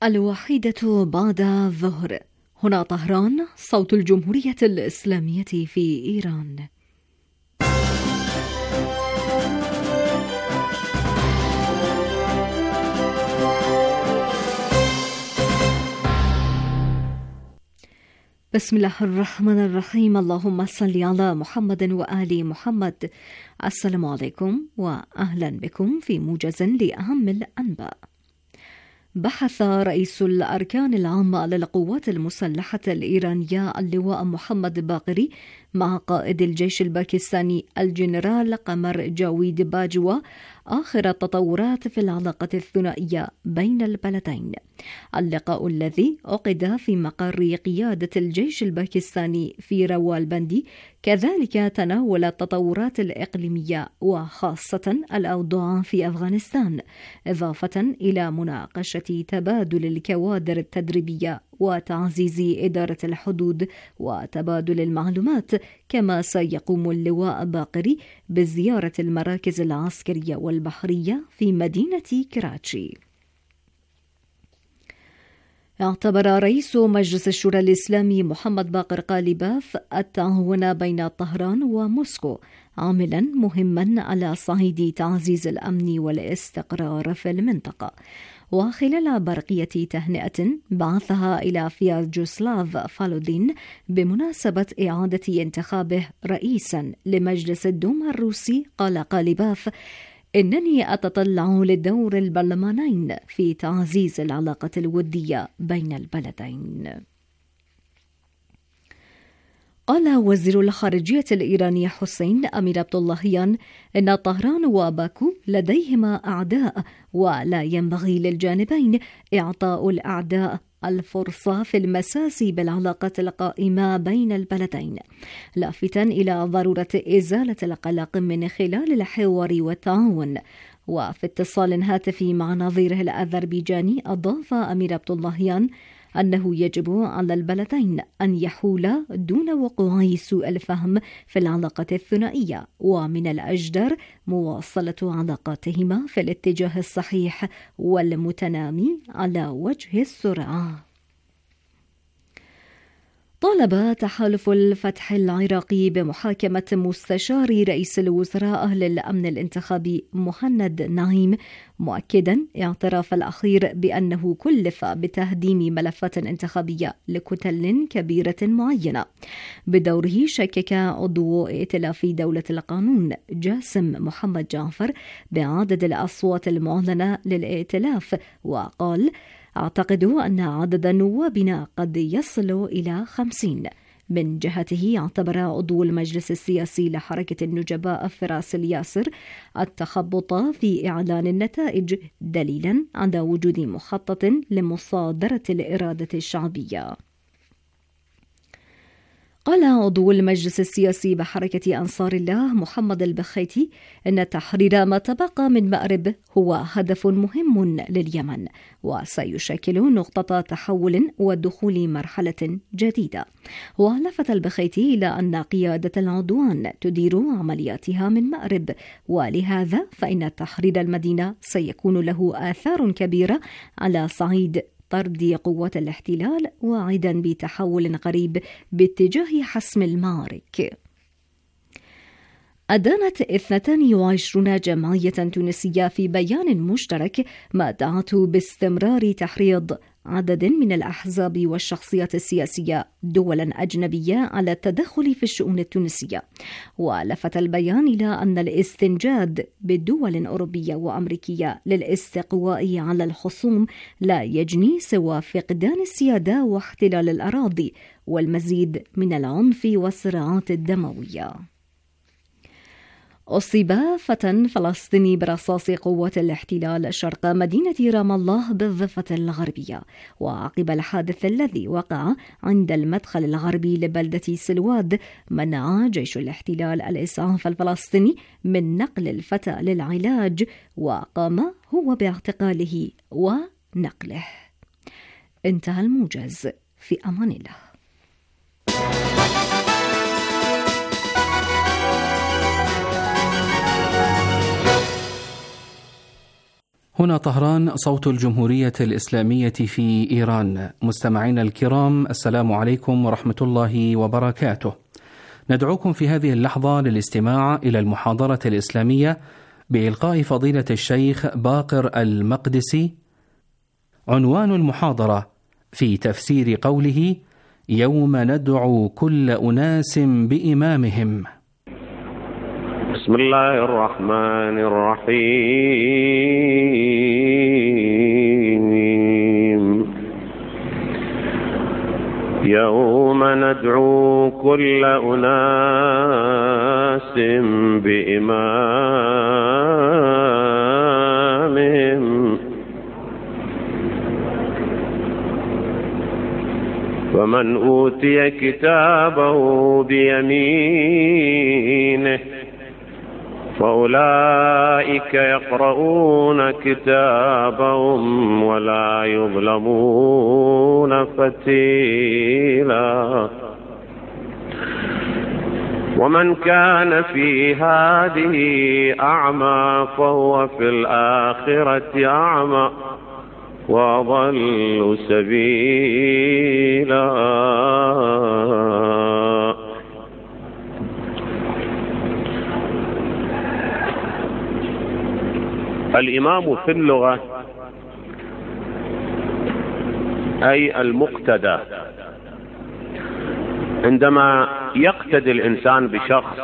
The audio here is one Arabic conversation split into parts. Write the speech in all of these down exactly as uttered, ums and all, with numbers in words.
الواحدة بعد الظهر. هنا طهران، صوت الجمهورية الإسلامية في إيران. بسم الله الرحمن الرحيم. اللهم صل على محمد وآل محمد. السلام عليكم وأهلا بكم في موجز لأهم الأنباء. بحث رئيس الأركان العامة للقوات المسلحة الإيرانية اللواء محمد باقري مع قائد الجيش الباكستاني الجنرال قمر جاويد باجوا آخر التطورات في العلاقة الثنائية بين البلدين. اللقاء الذي عقد في مقر قيادة الجيش الباكستاني في راولبندي كذلك تناول التطورات الإقليمية وخاصة الأوضاع في أفغانستان، إضافة إلى مناقشة تبادل الكوادر التدريبية وتعزيز إدارة الحدود وتبادل المعلومات. كما سيقوم اللواء باقري بزيارة المراكز العسكرية والبحرية في مدينة كراتشي. اعتبر رئيس مجلس الشورى الإسلامي محمد باقر قالباف التعاون بين طهران وموسكو عاملا مهما على صعيد تعزيز الأمن والاستقرار في المنطقة. وخلال برقية تهنئة بعثها إلى فياجوسلاف فالودين بمناسبة إعادة انتخابه رئيسا لمجلس الدوما الروسي، قال قالباف: إنني أتطلع لدور البرلمانين في تعزيز العلاقة الودية بين البلدين. قال وزير الخارجية الإيراني حسين أمير عبداللهيان إن طهران وباكو لديهما أعداء، ولا ينبغي للجانبين إعطاء الأعداء الفرصة في المساس بالعلاقة القائمة بين البلدين، لافتا إلى ضرورة إزالة القلق من خلال الحوار والتعاون. وفي اتصال هاتفي مع نظيره الأذربيجاني أضاف أمير عبداللهيان أنه يجب على البلدين أن يحولا دون وقوع سوء الفهم في العلاقة الثنائية، ومن الأجدر مواصلة علاقاتهما في الاتجاه الصحيح والمتنامي على وجه السرعة. طالب تحالف الفتح العراقي بمحاكمة مستشار رئيس الوزراء للأمن الانتخابي مهند نعيم، مؤكدا اعتراف الأخير بأنه كلف بتهديم ملفات انتخابية لكتل كبيرة معينة. بدوره شكك عضو ائتلاف دولة القانون جاسم محمد جعفر بعدد الأصوات المعلنة للائتلاف، وقال: أعتقد أن عدد نوابنا قد يصل إلى خمسين. من جهته اعتبر عضو المجلس السياسي لحركة النجباء فراس الياسر التخبط في إعلان النتائج دليلا على وجود مخطط لمصادرة الإرادة الشعبية. قال عضو المجلس السياسي بحركة أنصار الله محمد البخيتي إن تحرير ما تبقى من مأرب هو هدف مهم لليمن، وسيشكل نقطة تحول ودخول مرحلة جديدة. ولفت البخيتي إلى أن قيادة العدوان تدير عملياتها من مأرب، ولهذا فإن تحرير المدينة سيكون له آثار كبيرة على صعيد طرد قوات الاحتلال، واعدا بتحول قريب باتجاه حسم المعارك. أدانت اثنتين وعشرين جمعية تونسية في بيان مشترك ما دعت باستمرار تحريض عدد من الأحزاب والشخصيات السياسية دولا أجنبية على التدخل في الشؤون التونسية. ولفت البيان إلى أن الاستنجاد بالدول أوروبية وأمريكية للاستقواء على الخصوم لا يجني سوى فقدان السيادة واحتلال الأراضي والمزيد من العنف والصراعات الدموية. أصيب فتى فلسطيني برصاص قوات الاحتلال شرق مدينة رام الله بالضفة الغربية، وعقب الحادث الذي وقع عند المدخل الغربي لبلدة سلواد منع جيش الاحتلال الإسعاف الفلسطيني من نقل الفتى للعلاج، وقام هو باعتقاله ونقله. انتهى الموجز. في أمان الله. هنا طهران، صوت الجمهورية الإسلامية في إيران. مستمعينا الكرام، السلام عليكم ورحمة الله وبركاته. ندعوكم في هذه اللحظة للاستماع إلى المحاضرة الإسلامية بإلقاء فضيلة الشيخ باقر المقدسي. عنوان المحاضرة: في تفسير قوله يوم ندعو كل أناس بإمامهم. بسم الله الرحمن الرحيم. يوم ندعو كل أناس بإمامهم فمن أوتي كتابه بيمينه فأولئك يقرؤون كتابهم ولا يظلمون فتيلا. ومن كان في هذه أعمى فهو في الآخرة أعمى وأضل سبيلا. الإمام في اللغة أي المقتدى. عندما يقتدي الإنسان بشخص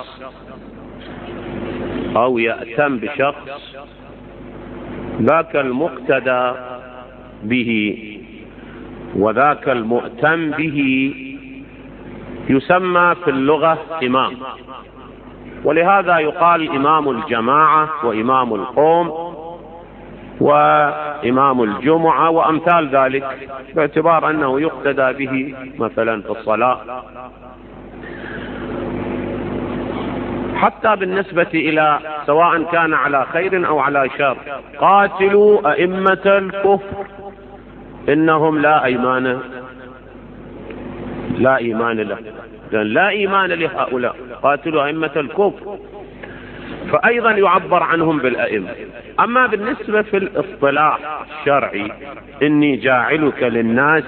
أو يأتم بشخص، ذاك المقتدى به وذاك المؤتم به يسمى في اللغة إمام. ولهذا يقال إمام الجماعة وإمام القوم وإمام الجمعة وأمثال ذلك، باعتبار أنه يقتدى به مثلا في الصلاة. حتى بالنسبة إلى سواء كان على خير أو على شر، قاتلوا أئمة الكفر إنهم لا أيمان لا إيمان له لا إيمان لهؤلاء، قاتلوا أئمة الكفر، فأيضا يعبر عنهم بالأئمة. أما بالنسبة في الاصطلاح الشرعي، إني جاعلك للناس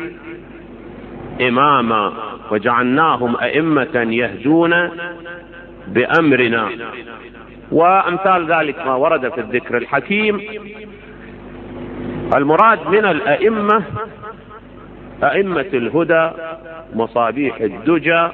إماما وجعلناهم أئمة يهدون بأمرنا وأمثال ذلك ما ورد في الذكر الحكيم. المراد من الأئمة أئمة الهدى مصابيح الدجى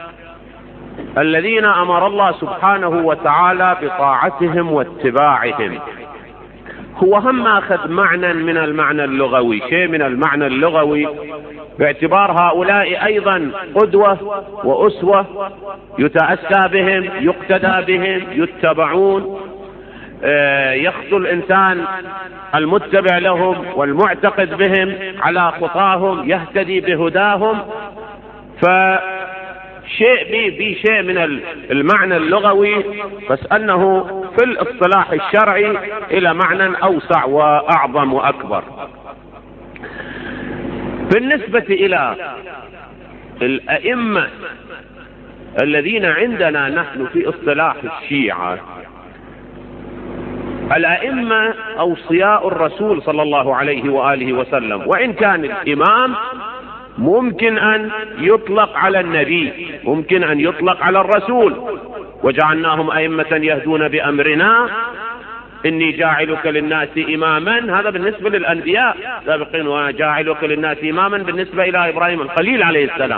الذين أمر الله سبحانه وتعالى بطاعتهم واتباعهم. هو هم أخذ معنى من المعنى اللغوي، شيء من المعنى اللغوي، باعتبار هؤلاء أيضا قدوة وأسوة يتأسى بهم، يقتدى بهم، يتبعون، يخطو الإنسان المتبع لهم والمعتقد بهم على خطاهم يهتدي بهداهم. فشيء بي شيء من المعنى اللغوي، بس أنه في الاصطلاح الشرعي إلى معنى أوسع وأعظم وأكبر. بالنسبة إلى الأئمة الذين عندنا نحن في اصطلاح الشيعة، الأئمة أوصياء الرسول صلى الله عليه وآله وسلم، وإن كان الإمام ممكن أن يطلق على النبي، ممكن أن يطلق على الرسول. وجعلناهم أئمة يهدون بأمرنا إني جاعلك للناس إماما، هذا بالنسبة للأنبياء سابقين، وجاعلك للناس إماما بالنسبة إلى إبراهيم الخليل عليه السلام.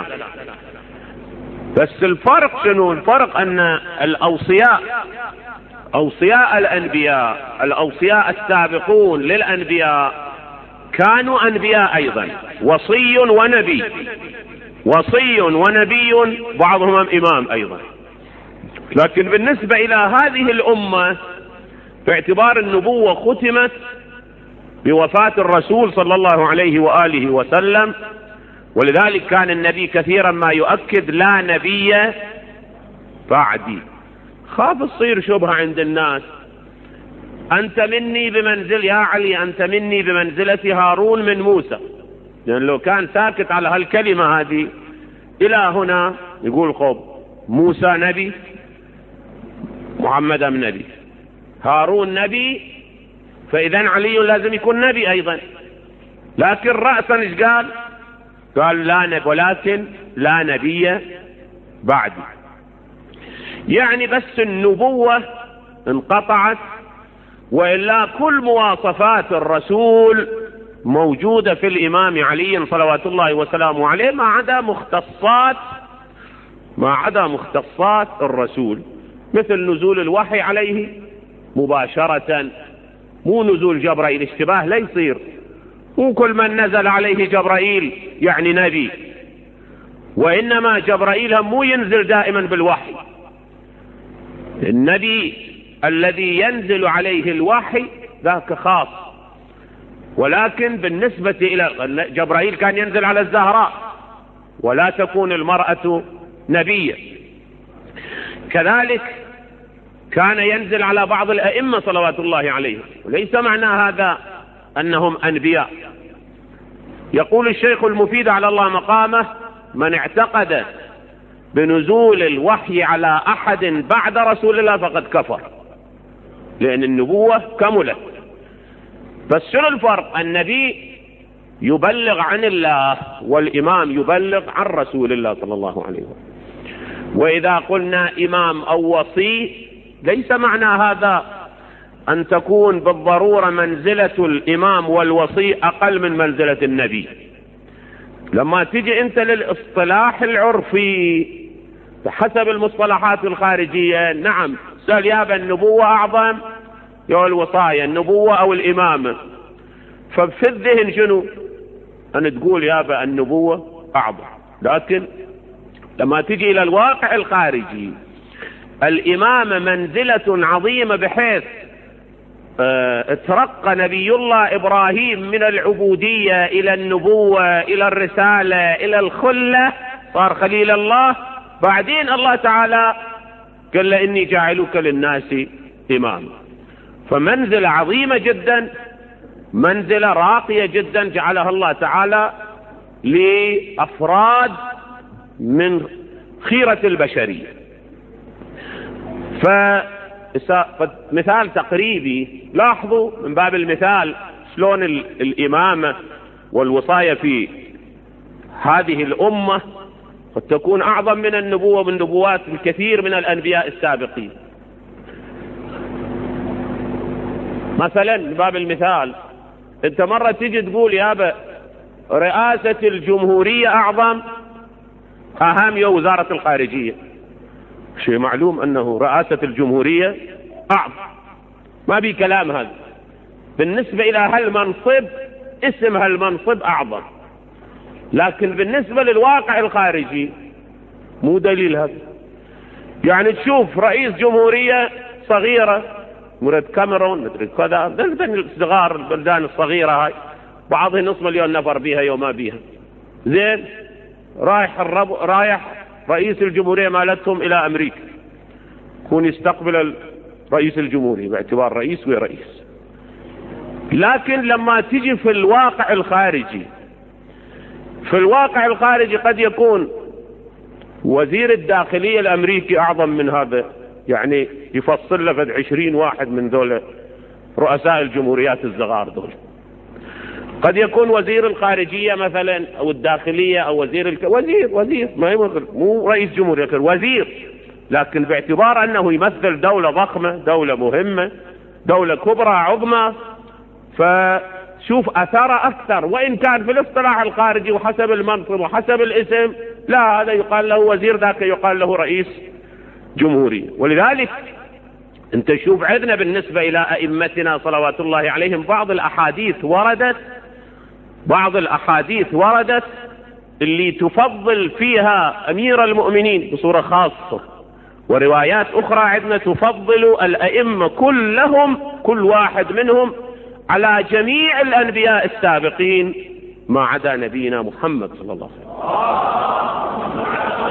بس الفرق شنو؟ الفرق أن الأوصياء أوصياء الأنبياء الأوصياء السابقون للأنبياء كانوا أنبياء أيضا، وصي ونبي، وصي ونبي، بعضهم إمام أيضا. لكن بالنسبة إلى هذه الأمة باعتبار النبوة ختمت بوفاة الرسول صلى الله عليه وآله وسلم، ولذلك كان النبي كثيرا ما يؤكد لا نبي بعدي. خاف تصير شبهة عند الناس، أنت مني بمنزل يا علي، أنت مني بمنزلة هارون من موسى، لأن لو كان ساكت على هالكلمة هذه إلى هنا يقول خب موسى نبي، محمد نبي، هارون نبي، فإذا علي لازم يكون نبي أيضا. لكن رأسا ايش قال؟ قال لا نبي، ولكن لا نبي بعد. يعني بس النبوة انقطعت، وإلا كل مواصفات الرسول موجودة في الإمام علي صلوات الله وسلامه عليه، ما عدا مختصات ما عدا مختصات الرسول، مثل نزول الوحي عليه مباشرة، مو نزول جبرائيل. اشتباه لا يصير، مو كل من نزل عليه جبرائيل يعني نبي، وإنما جبرائيل هم مو ينزل دائما بالوحي. النبي الذي ينزل عليه الوحي ذاك خاص، ولكن بالنسبة إلى جبرائيل كان ينزل على الزهراء ولا تكون المرأة نبية. كذلك كان ينزل على بعض الأئمة صلوات الله عليهم، وليس معنى هذا أنهم أنبياء. يقول الشيخ المفيد على الله مقامه: من اعتقد بنزول الوحي على أحد بعد رسول الله فقد كفر، لأن النبوة كملت. بس شنو الفرق؟ النبي يبلغ عن الله، والإمام يبلغ عن رسول الله صلى الله عليه وسلم. وإذا قلنا إمام أو وصي ليس معنى هذا أن تكون بالضرورة منزلة الإمام والوصي أقل من منزلة النبي. لما تجي أنت للاصطلاح العرفي حسب المصطلحات الخارجية، نعم سأل يابا النبوة أعظم يا الوصاية، النبوة أو الإمامة، ففي الذهن شنو؟ أن تقول يابا النبوة أعظم. لكن لما تجي إلى الواقع الخارجي، الإمامة منزلة عظيمة بحيث اه اترقى نبي الله إبراهيم من العبودية إلى النبوة إلى الرسالة إلى الخلة، صار خليل الله. بعدين الله تعالى قال له إني جاعلك للناس إماما. فمنزلة عظيمة جدا، منزلة راقية جدا جعلها الله تعالى لأفراد من خيرة البشرية. فمثال تقريبي، لاحظوا من باب المثال شلون الإمامة والوصاية في هذه الأمة قد تكون أعظم من النبوة من نبوات الكثير من الأنبياء السابقين. مثلا من باب المثال، انت مرة تيجي تقول يابا رئاسة الجمهورية أعظم أهم يا وزارة الخارجية، شيء معلوم أنه رئاسة الجمهورية أعظم، ما بي كلام هذا. بالنسبة إلى هالمنصب اسم هالمنصب أعظم، لكن بالنسبة للواقع الخارجي مو دليل هذا. يعني تشوف رئيس جمهورية صغيرة مرد كاميرون مدري كذا، بلدان الصغار البلدان الصغيرة هاي بعضها نصف مليون نفر بيها يوما بيها، زين رايح الرب رايح رئيس الجمهورية مالتهم إلى أمريكا، يكون يستقبل رئيس الجمهورية باعتبار رئيس ورئيس. لكن لما تجي في الواقع الخارجي، في الواقع الخارجي قد يكون وزير الداخلية الأمريكي أعظم من هذا، يعني يفصل له فد عشرين واحد من ذول رؤساء الجمهوريات الصغار دول. قد يكون وزير الخارجية مثلا أو الداخلية أو وزير الك... وزير وزير ما يمثل، مو رئيس جمهورية، وزير، لكن باعتبار أنه يمثل دولة ضخمة، دولة مهمة، دولة كبرى عظمى، فشوف أثاره أكثر. وإن كان في الاصطلاح الخارجي وحسب المنصب وحسب الاسم لا، هذا يقال له وزير، ذاك يقال له رئيس جمهورية. ولذلك انت شوف عندنا بالنسبة إلى أئمتنا صلوات الله عليهم بعض الأحاديث وردت بعض الأحاديث وردت اللي تفضل فيها أمير المؤمنين بصورة خاصة، وروايات أخرى عندنا تفضل الأئمة كلهم كل واحد منهم على جميع الأنبياء السابقين ما عدا نبينا محمد صلى الله عليه وسلم.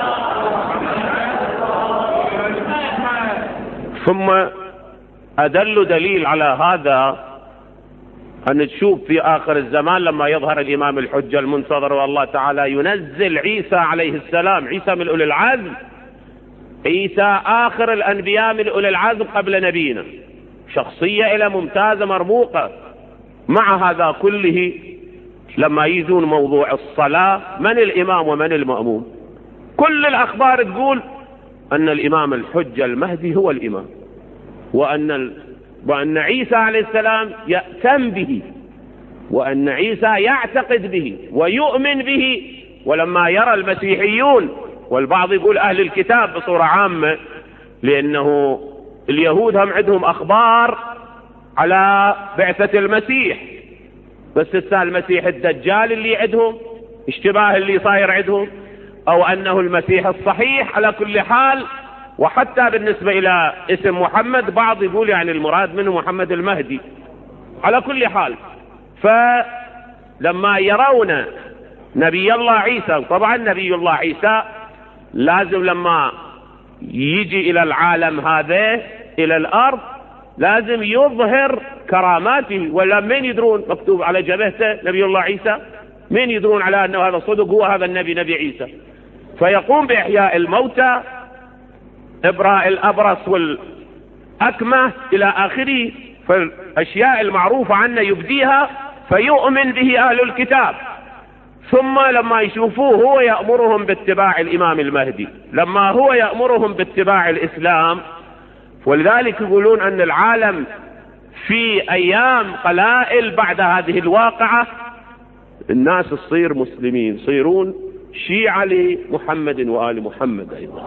ثم أدل دليل على هذا أن تشوف في آخر الزمان لما يظهر الإمام الحجة المنتظر والله تعالى ينزل عيسى عليه السلام، عيسى من أولي العزم، عيسى آخر الأنبياء من أولي العزم قبل نبينا، شخصية إلى ممتازة مرموقة. مع هذا كله لما يجون موضوع الصلاة، من الإمام ومن المأموم؟ كل الأخبار تقول أن الإمام الحجة المهدي هو الإمام، وأن, ال... وأن عيسى عليه السلام يأتم به، وأن عيسى يعتقد به ويؤمن به. ولما يرى المسيحيون، والبعض يقول أهل الكتاب بصورة عامة، لأنه اليهود هم عندهم أخبار على بعثة المسيح، بس السال المسيح الدجال اللي عندهم اشتباه اللي صاير عندهم، أو أنه المسيح الصحيح. على كل حال، وحتى بالنسبة إلى اسم محمد بعض يقول يعني المراد منه محمد المهدي. على كل حال، فلما يرون نبي الله عيسى، طبعا نبي الله عيسى لازم لما يجي إلى العالم هذا إلى الأرض لازم يظهر كراماته، ولا من يدرون مكتوب على جبهته نبي الله عيسى؟ من يدرون على أنه هذا صدق هو هذا النبي نبي عيسى؟ فيقوم بإحياء الموتى، إبراء الأبرص والأكمة إلى آخره، فالأشياء المعروفة عنه يبديها فيؤمن به أهل الكتاب. ثم لما يشوفوه هو يأمرهم باتباع الإمام المهدي، لما هو يأمرهم باتباع الإسلام. ولذلك يقولون أن العالم في أيام قلائل بعد هذه الواقعة الناس تصير مسلمين، يصيرون شيعة لمحمد وآل محمد أيضا.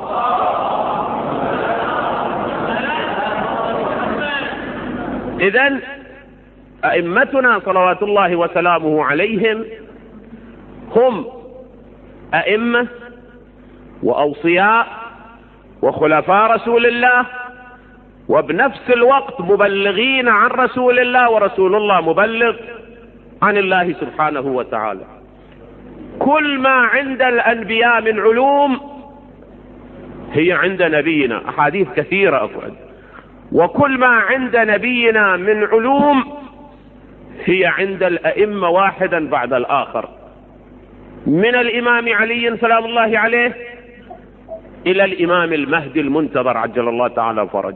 إذن أئمتنا صلوات الله وسلامه عليهم هم أئمة وأوصياء وخلفاء رسول الله، وبنفس الوقت مبلغين عن رسول الله، ورسول الله مبلغ عن الله سبحانه وتعالى. كل ما عند الأنبياء من علوم هي عند نبينا، أحاديث كثيرة أفعل. وكل ما عند نبينا من علوم هي عند الأئمة واحدا بعد الآخر، من الإمام علي سلام الله عليه إلى الإمام المهدي المنتظر عجل الله تعالى فرجه.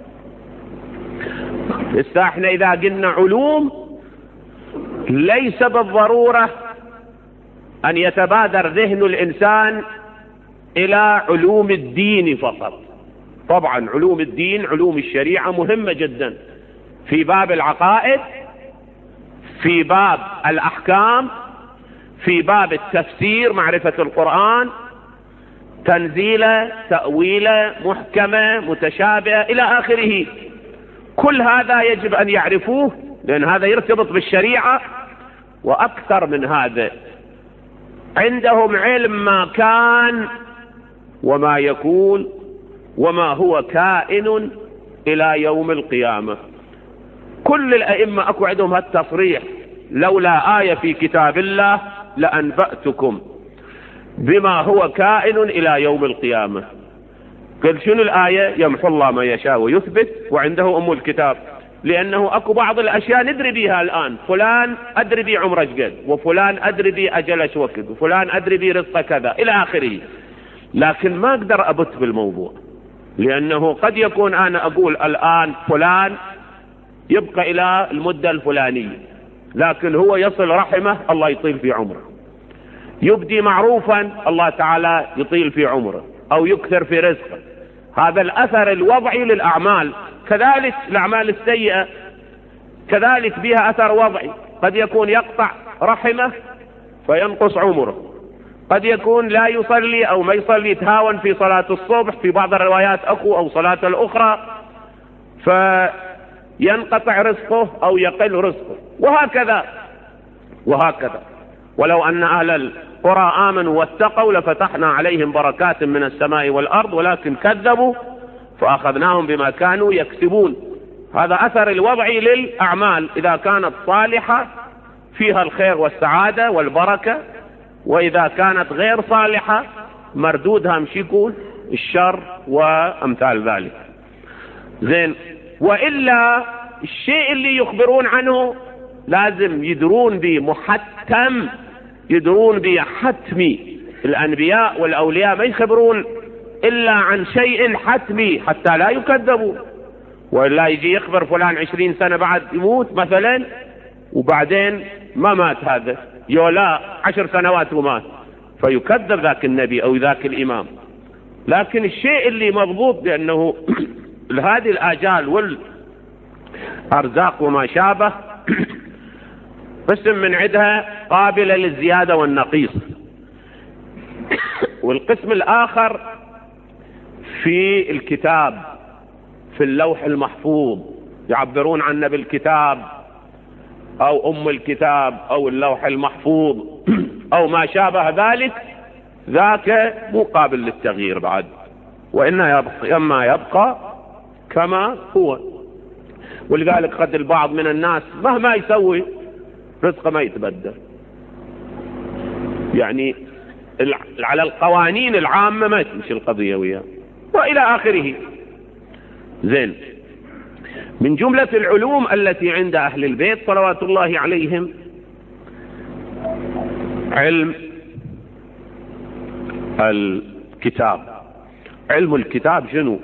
لسه احنا إذا قلنا علوم ليس بالضرورة أن يتبادر ذهن الإنسان إلى علوم الدين فقط. طبعا علوم الدين، علوم الشريعة مهمة جدا في باب العقائد، في باب الأحكام، في باب التفسير، معرفة القرآن، تنزيله، تأويله، محكمة، متشابهة إلى آخره. كل هذا يجب أن يعرفوه، لأن هذا يرتبط بالشريعة. وأكثر من هذا عندهم علم ما كان وما يكون وما هو كائن إلى يوم القيامة. كل الأئمة أكو عندهم هالتصريح: لولا آية في كتاب الله لأنبأتكم بما هو كائن إلى يوم القيامة. قل شنو الآية؟ يمحو الله ما يشاء ويثبت وعنده أم الكتاب. لأنه أكو بعض الأشياء ندري بها الآن، فلان أدري بي عمره قد، وفلان أدري بي أجلش وقت، وفلان أدري بي رزقه كذا إلى آخره، لكن ما أقدر أبت بالموضوع، لأنه قد يكون أنا أقول الآن فلان يبقى إلى المدة الفلانية، لكن هو يصل رحمه الله يطيل في عمره، يبدي معروفا الله تعالى يطيل في عمره أو يكثر في رزقه. هذا الأثر الوضعي للأعمال. كذلك الأعمال السيئة كذلك بها أثر وضعي، قد يكون يقطع رحمه فينقص عمره، قد يكون لا يصلي أو ما يصلي يتهاون في صلاة الصبح، في بعض الروايات أكو أو صلاة الأخرى فينقطع رزقه أو يقل رزقه، وهكذا وهكذا. ولو أن أهل القرى آمنوا واتقوا لفتحنا عليهم بركات من السماء والأرض ولكن كذبوا فأخذناهم بما كانوا يكسبون. هذا أثر الوضعي للأعمال، إذا كانت صالحة فيها الخير والسعادة والبركة، وإذا كانت غير صالحة مردودها مش يكون الشر وأمثال ذلك. زين، وإلا الشيء اللي يخبرون عنه لازم يدرون به محتم، يدرون به حتمي. الأنبياء والأولياء ما يخبرون إلا عن شيء حتمي حتى لا يكذبوا. ولا يجي يخبر فلان عشرين سنة بعد يموت مثلا، وبعدين ما مات هذا، يولا عشر سنوات ومات، فيكذب ذاك النبي أو ذاك الإمام. لكن الشيء اللي مضبوط بأنه هذه الآجال والأرزاق وما شابه قسم من عندها قابلة للزيادة والنقيص، والقسم الآخر في الكتاب، في اللوح المحفوظ، يعبرون عنه بالكتاب أو أم الكتاب أو اللوح المحفوظ أو ما شابه ذلك، ذاك مو قابل للتغيير بعد، وإنه يبقى إما يبقى كما هو. ولذلك قد البعض من الناس مهما يسوي رزقه ما يتبدل، يعني على القوانين العامة ما تمشي القضية وياه وإلى آخره. زين، من جملة العلوم التي عند أهل البيت صلوات الله عليهم علم الكتاب. علم الكتاب شنو؟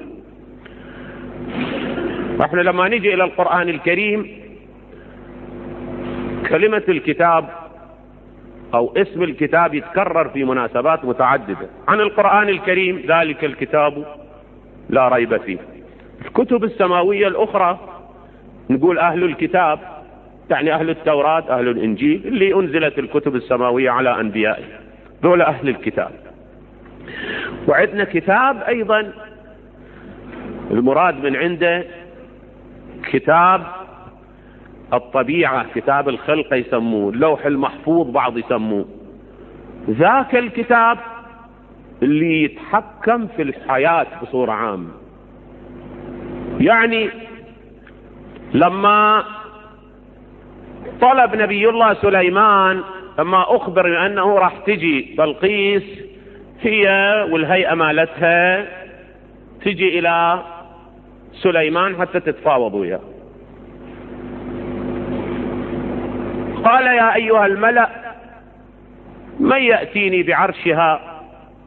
احنا لما نيجي إلى القرآن الكريم، كلمة الكتاب أو اسم الكتاب يتكرر في مناسبات متعددة عن القرآن الكريم، ذلك الكتاب لا ريب فيه. الكتب السماوية الأخرى نقول أهل الكتاب، يعني أهل التوراة، أهل الإنجيل، اللي أنزلت الكتب السماوية على أنبيائه، دول أهل الكتاب. وعندنا كتاب أيضا المراد من عنده كتاب الطبيعة، كتاب الخلق يسموه، اللوح المحفوظ بعض يسموه. ذاك الكتاب اللي يتحكم في الحياة بصورة عامة. يعني لما طلب نبي الله سليمان، لما أخبر بأنه راح تجي بلقيس هي والهيئة مالتها تجي إلى سليمان حتى تتفاوض وياه، قال يا أيها الملأ من يأتيني بعرشها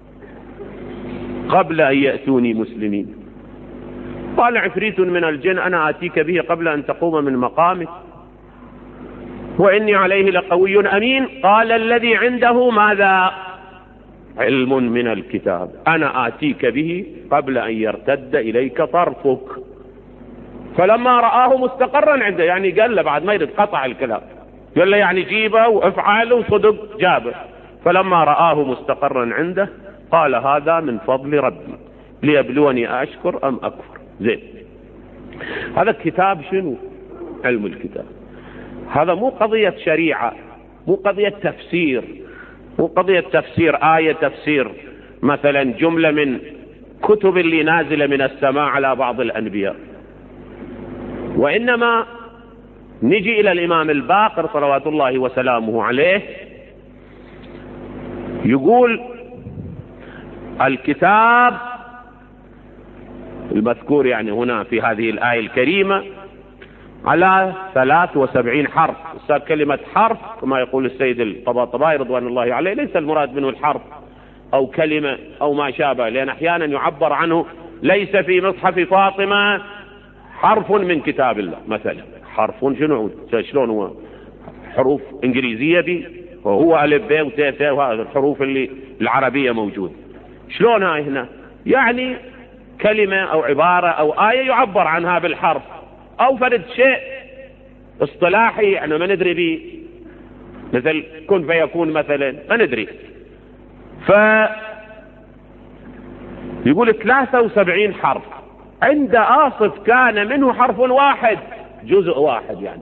قبل أن يأتوني مسلمين؟ قال عفريت من الجن أنا آتيك به قبل أن تقوم من مقامك وإني عليه لقوي أمين. قال الذي عنده ماذا؟ علم من الكتاب، أنا آتيك به قبل أن يرتد إليك طرفك. فلما رآه مستقرا عنده، يعني قال له بعد ما يرد قطع الكلام، قال له يعني جيبه وافعله وصدق جابه. فلما رآه مستقرا عنده قال هذا من فضل ربي ليبلوني أشكر أم أكفر. زين، هذا الكتاب شنو؟ علم الكتاب. هذا مو قضية شريعة، مو قضية تفسير، مو قضية تفسير آية، تفسير مثلا جملة من كتب اللي نازلة من السماء على بعض الأنبياء، وإنما نجي إلى الإمام الباقر صلوات الله وسلامه عليه، يقول الكتاب المذكور يعني هنا في هذه الآية الكريمة على ثلاث وسبعين حرف. أستاذ كلمة حرف كما يقول السيد الطباطبائي رضوان الله عليه ليس المراد منه الحرف أو كلمة أو ما شابه، لأن أحيانا يعبر عنه ليس في مصحف فاطمة حرف من كتاب الله مثلا. حرف شنو؟ شلون هو؟ حروف إنجليزية دي وهو ألف ب وتاء ثاء وهذه الحروف اللي العربية موجودة. شلون هاي هنا؟ يعني كلمة أو عبارة أو آية يعبر عنها بالحرف، أو فرد شيء اصطلاحي يعني ما ندري به، مثل كن فيكون مثلا ما ندري. ف يقول ثلاثة وسبعين حرف، عند آصف كان منه حرف واحد جزء واحد يعني،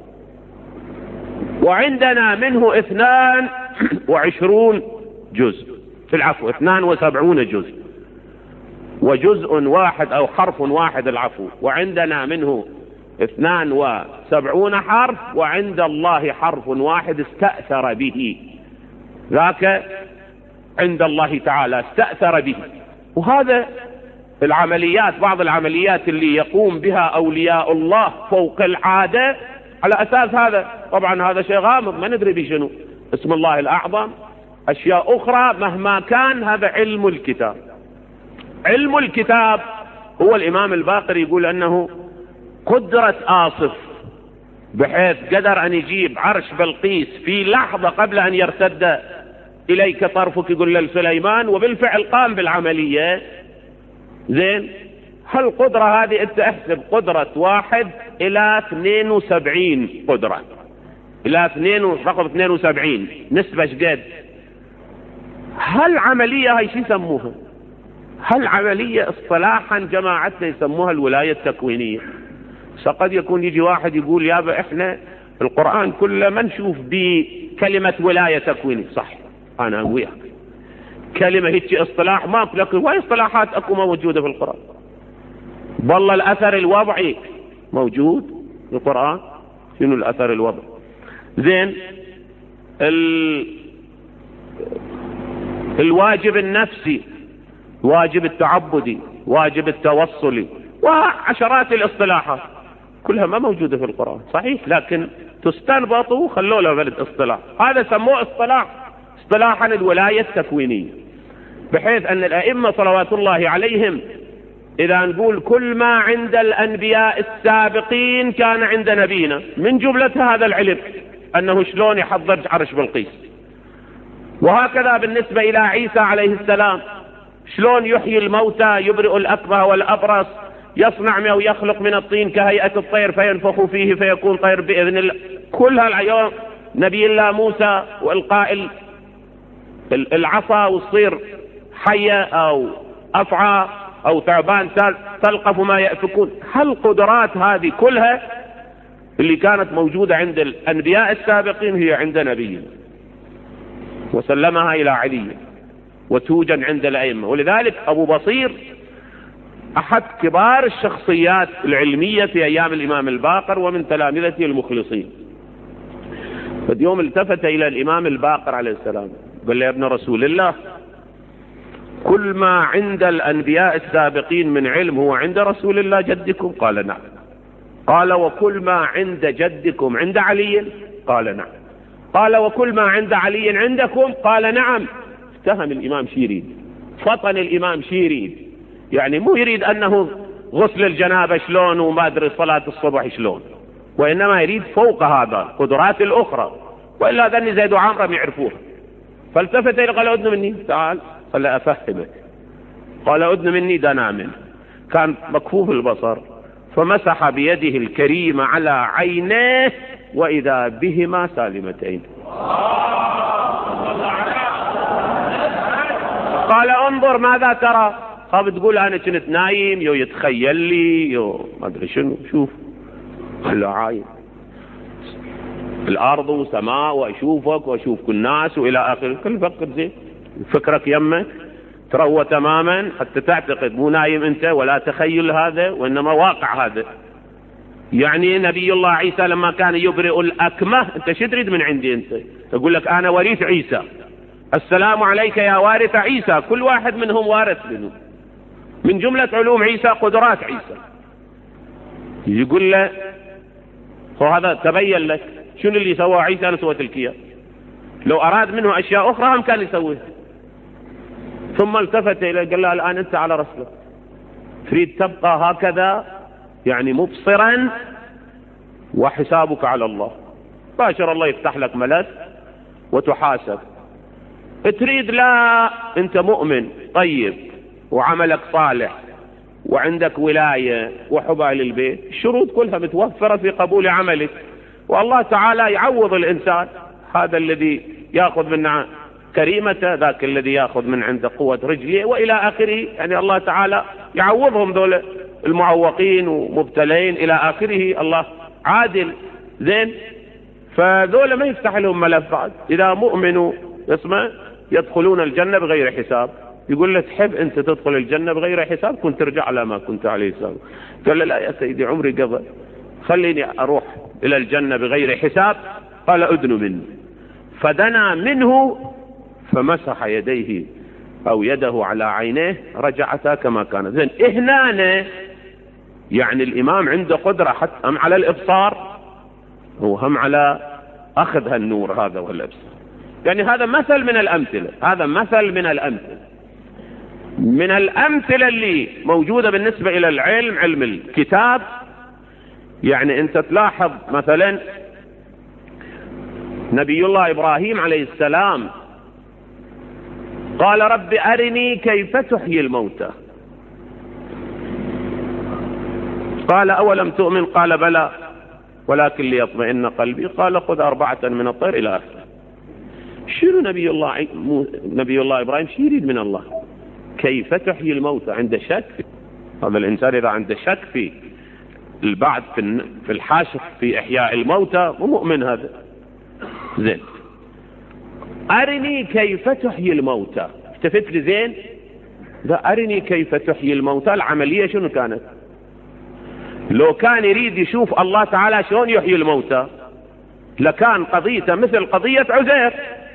وعندنا منه اثنان وعشرون جزء، في العفو اثنان وسبعون جزء، وجزء واحد أو حرف واحد العفو، وعندنا منه اثنان وسبعون حرف، وعند الله حرف واحد استأثر به، ذاك عند الله تعالى استأثر به. وهذا العمليات، بعض العمليات اللي يقوم بها أولياء الله فوق العادة على أساس هذا، طبعا هذا شيء غامض ما ندري بشنو، اسم الله الأعظم، أشياء أخرى، مهما كان هذا علم الكتاب. علم الكتاب هو الإمام الباقر يقول أنه قدرة آصف بحيث قدر أن يجيب عرش بلقيس في لحظة قبل أن يرتد إليك طرفك، يقول لسليمان، وبالفعل قام بالعملية. زين، هالقدرة هذه أنت احسب قدرة واحد إلى اثنين وسبعين قدرة، إلى اثنين رقم اثنين وسبعين نسبة شقد. هالعملية هاي شو يسموها؟ هالعملية اصطلاحا جماعتنا يسموها الولاية التكوينية. فقد يكون يجي واحد يقول يابا احنا القرآن كله ما نشوف بكلمة ولاية تكوينية. صح، أنا وياك، كلمة هيك اصطلاح ماكو، لكن واي اصطلاحات اكو موجودة في القرآن. والله الأثر الوضعي موجود في القرآن. شنو الأثر الوضعي؟ زين، ال... الواجب النفسي، واجب التعبدي، واجب التوصلي، وعشرات الاصطلاحات كلها ما موجودة في القرآن. صحيح، لكن تستنبطوا خلوا لها بلد اصطلاح. هذا سموه اصطلاح اصطلاحا الولاية التكوينية، بحيث أن الأئمة صلوات الله عليهم إذا نقول كل ما عند الأنبياء السابقين كان عند نبينا، من جملة هذا العلم أنه شلون يحضر عرش بلقيس. وهكذا بالنسبة إلى عيسى عليه السلام، شلون يحيي الموتى، يبرئ الأكمه والأبرص، يصنع أو يخلق من الطين كهيئة الطير فينفخ فيه فيكون طير بإذن الله. كل هالعيون نبي الله موسى والقائل العصا وتصير حية أو أفعى أو ثعبان تلقف ما يأفكون. هالقدرات هذه كلها اللي كانت موجودة عند الأنبياء السابقين هي عند نبينا، وسلمها إلى علي وتوجد عند الأئمة. ولذلك أبو بصير أحد كبار الشخصيات العلمية في أيام الإمام الباقر ومن تلامذته المخلصين. فاليوم التفت إلى الإمام الباقر عليه السلام قال له يا ابن رسول الله، كل ما عند الأنبياء السابقين من علم هو عند رسول الله جدكم؟ قال نعم. قال وكل ما عند جدكم عند علي؟ قال نعم. قال وكل ما عند علي عندكم؟ قال نعم. افتهم الإمام شيرين، فطن الإمام شيرين، يعني مو يريد أنه غسل الجنابة شلون وما أدري صلاة الصبح شلون، وإنما يريد فوق هذا القدرات الأخرى، وإلا ذني زيد وعمرة يعرفوه. فالتفت إلى قال أدن مني، تعال قال أفهمك. قال أدن مني دنا منه، كان مكفوف البصر، فمسح بيده الكريمة على عينيه وإذا بهما سالمتين. قال انظر ماذا ترى؟ خاب تقول أنا كنت نايم يو يتخيل لي يو ما أدري شنو. شوف، قال له عاين الأرض وسماء وأشوفك وأشوف كل الناس وإلى آخره. كل فكر زين، فكرك يمك تروى تماما حتى تعتقد مو نايم أنت ولا تخيل هذا، وإنما واقع هذا. يعني نبي الله عيسى لما كان يبرئ الأكمه، أنت شو تريد من عندي؟ أنت تقول لك أنا وريث عيسى، السلام عليك يا وارث عيسى. كل واحد منهم وارث منه، من جملة علوم عيسى قدرات عيسى. يقول له وهذا تبين لك شنو اللي سواه عيسى أنا سويت لك إياه، لو أراد منه أشياء أخرى هم كان يسويها. ثم التفت إليه قال له الآن أنت على رسلك، تريد تبقى هكذا يعني مبصرا وحسابك على الله، باشر الله يفتح لك ملف وتحاسب. تريد لا أنت مؤمن طيب وعملك صالح وعندك ولاية وحبال البيت، الشروط كلها متوفرة في قبول عملك، والله تعالى يعوض الإنسان. هذا الذي يأخذ من كريمته، ذاك الذي يأخذ من عنده قوة رجليه وإلى آخره. يعني الله تعالى يعوضهم دول المعوقين ومبتلين إلى آخره، الله عادل. زين، فذول ما يفتح لهم ملفات. إذا مؤمنوا اسمه يدخلون الجنة بغير حساب. يقول له تحب أنت تدخل الجنة بغير حساب؟ كنت ترجع على ما كنت عليه السلام. قال له لا يا سيدي عمري قضى، خليني أروح إلى الجنة بغير حساب. قال أدن مني، فدنا منه فمسح يديه أو يده على عينيه رجعتا كما كانت. زين، إهنانه يعني الإمام عنده قدرة حتى هم على الإبصار وهم على أخذ هالنور هذا والإبصار. يعني هذا مثل من الأمثلة، هذا مثل من الأمثلة من الأمثلة اللي موجودة بالنسبة إلى العلم، علم الكتاب، يعني أنت تلاحظ مثلا نبي الله إبراهيم عليه السلام قال رب أرني كيف تحيي الموتى، قال أولم تؤمن قال بلى ولكن ليطمئن قلبي، قال خذ أربعة من الطير إلى آخره. شنو نبي الله نبي الله إبراهيم شو يريد من الله؟ كيف تحيي الموتى؟ عنده شك. هذا الإنسان إذا عنده شك في البعث في الحاشر في إحياء الموتى مو مؤمن هذا. زين، أرني كيف تحيي الموتى، التفت لي زين، ذا أرني كيف تحيي الموتى العملية شنو كانت؟ لو كان يريد يشوف الله تعالى شلون يحيي الموتى لكان قضيته مثل قضية عزير.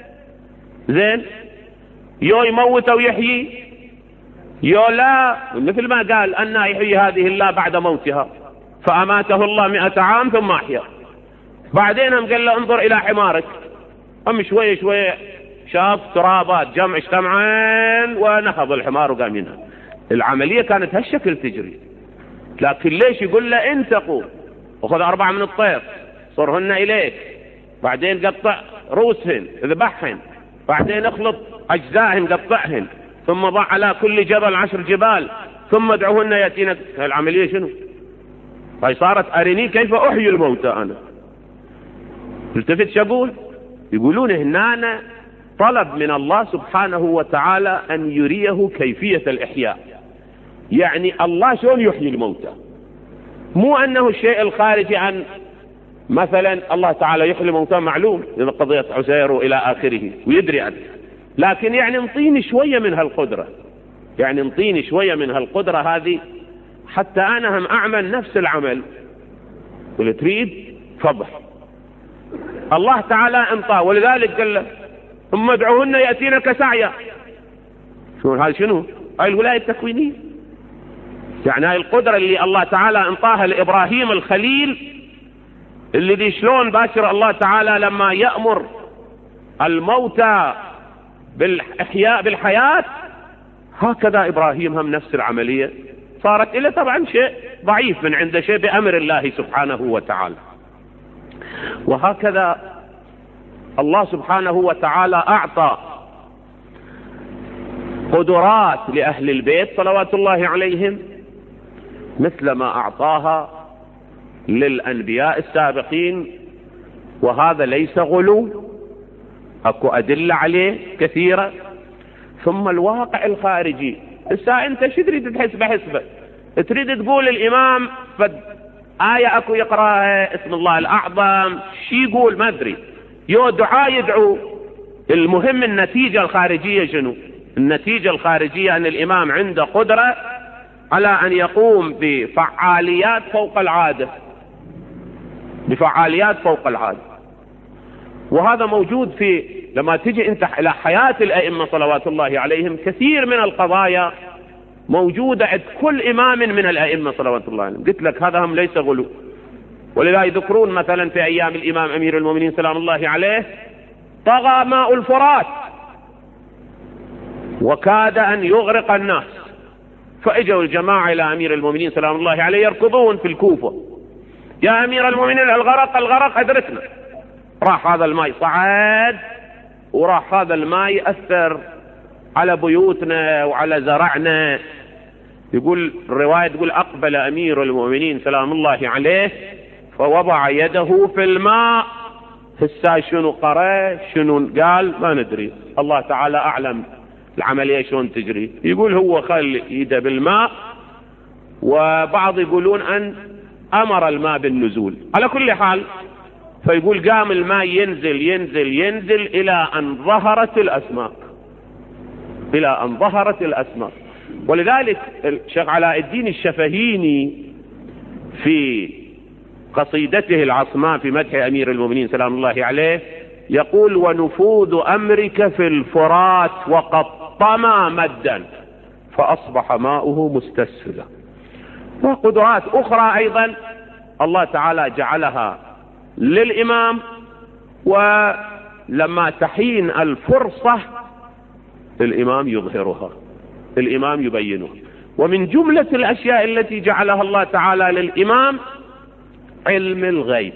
زين، يو يموت ويحيي، يو لا، مثل ما قال أن يحيي هذه الله بعد موتها فأماته الله مئة عام ثم أحيا. بعدين هم قال له انظر إلى حمارك، هم شوية شوية شاف ترابات جمع اجتمعين ونهض الحمار وقام ينهض. العملية كانت هالشكل تجري، لكن ليش يقول له انت قوم وخذ أربعة من الطير صرهن إليك، بعدين قطع رؤوسهن اذبحهن، بعدين اخلط أجزائهن قطعهن، ثم ضع على كل جبل عشر جبال ثم ادعوهن يأتينك. العملية شنو؟ هاي صارت أرني كيف أحيي الموتى. أنا التفت شقول يقولون هنا طلب من الله سبحانه وتعالى أن يريه كيفية الإحياء، يعني الله شلون يحيي الموتى، مو أنه الشيء الخارجي عن مثلا الله تعالى يحيي الموتى معلوم إذا قضية عزير إلى آخره ويدري عنه، لكن يعني انطيني شوية من هالقدرة، يعني انطيني شوية من هالقدرة هذه حتى أنا هم أعمل نفس العمل. قل تريد فضح الله تعالى انطاه، ولذلك قال له ثم ادعوهن يأتينك سعيا. شو هذا؟ شنو هاي الولاية التكوينية؟ يعني هاي القدرة اللي الله تعالى انطاها لإبراهيم الخليل، اللي دي شلون باشر الله تعالى لما يأمر الموتى بالإحياء بالحياة، هكذا إبراهيم هم نفس العملية صارت إلى طبعا شيء ضعيف من عنده شيء بأمر الله سبحانه وتعالى. وهكذا الله سبحانه وتعالى أعطى قدرات لأهل البيت صلوات الله عليهم مثل ما أعطاها للأنبياء السابقين، وهذا ليس غلو، أكو أدلة عليه كثيرة. ثم الواقع الخارجي، هسه أنت شو تريد تحسبه حسبة؟ تريد تقول الإمام فد آية أكو يقرأها اسم الله الأعظم شي يقول ما أدري، يو دعاء يدعو، المهم النتيجة الخارجية شنو؟ النتيجة الخارجية أن الإمام عنده قدرة على أن يقوم بفعاليات فوق العادة، بفعاليات فوق العادة. وهذا موجود في لما تجي انت الى حياة الائمة صلوات الله عليهم، كثير من القضايا موجودة عند كل امام من الائمة صلوات الله عليهم. قلت لك هذا هم ليس غلو، ولذا يذكرون مثلا في ايام الامام امير المؤمنين سلام الله عليه طغى ماء الفرات وكاد ان يغرق الناس، فاجوا الجماعة الى امير المؤمنين سلام الله عليه يركضون في الكوفة، يا امير المؤمنين الغرق الغرق ادركنا. راح هذا الماء صعد، وراح هذا الماء يأثر على بيوتنا وعلى زرعنا. يقول الرواية تقول أقبل أمير المؤمنين سلام الله عليه فوضع يده في الماء. هسا شنو قرأ شنو قال ما ندري، الله تعالى أعلم العملية شلون تجري. يقول هو خل يده بالماء، وبعض يقولون أن أمر الماء بالنزول. على كل حال فيقول قام الماء ينزل ينزل ينزل إلى أن ظهرت الأسماك، إلى أن ظهرت الأسماك. ولذلك الشيخ علاء الدين الشفهيني في قصيدته العصماء في مدح أمير المؤمنين سلام الله عليه يقول ونفوذ أمرك في الفرات وقد طمى مدا فأصبح ماؤه مستسهلا. وقدرات أخرى أيضا الله تعالى جعلها للإمام، ولما تحين الفرصة الإمام يظهرها، الإمام يبينها. ومن جملة الأشياء التي جعلها الله تعالى للإمام علم الغيب.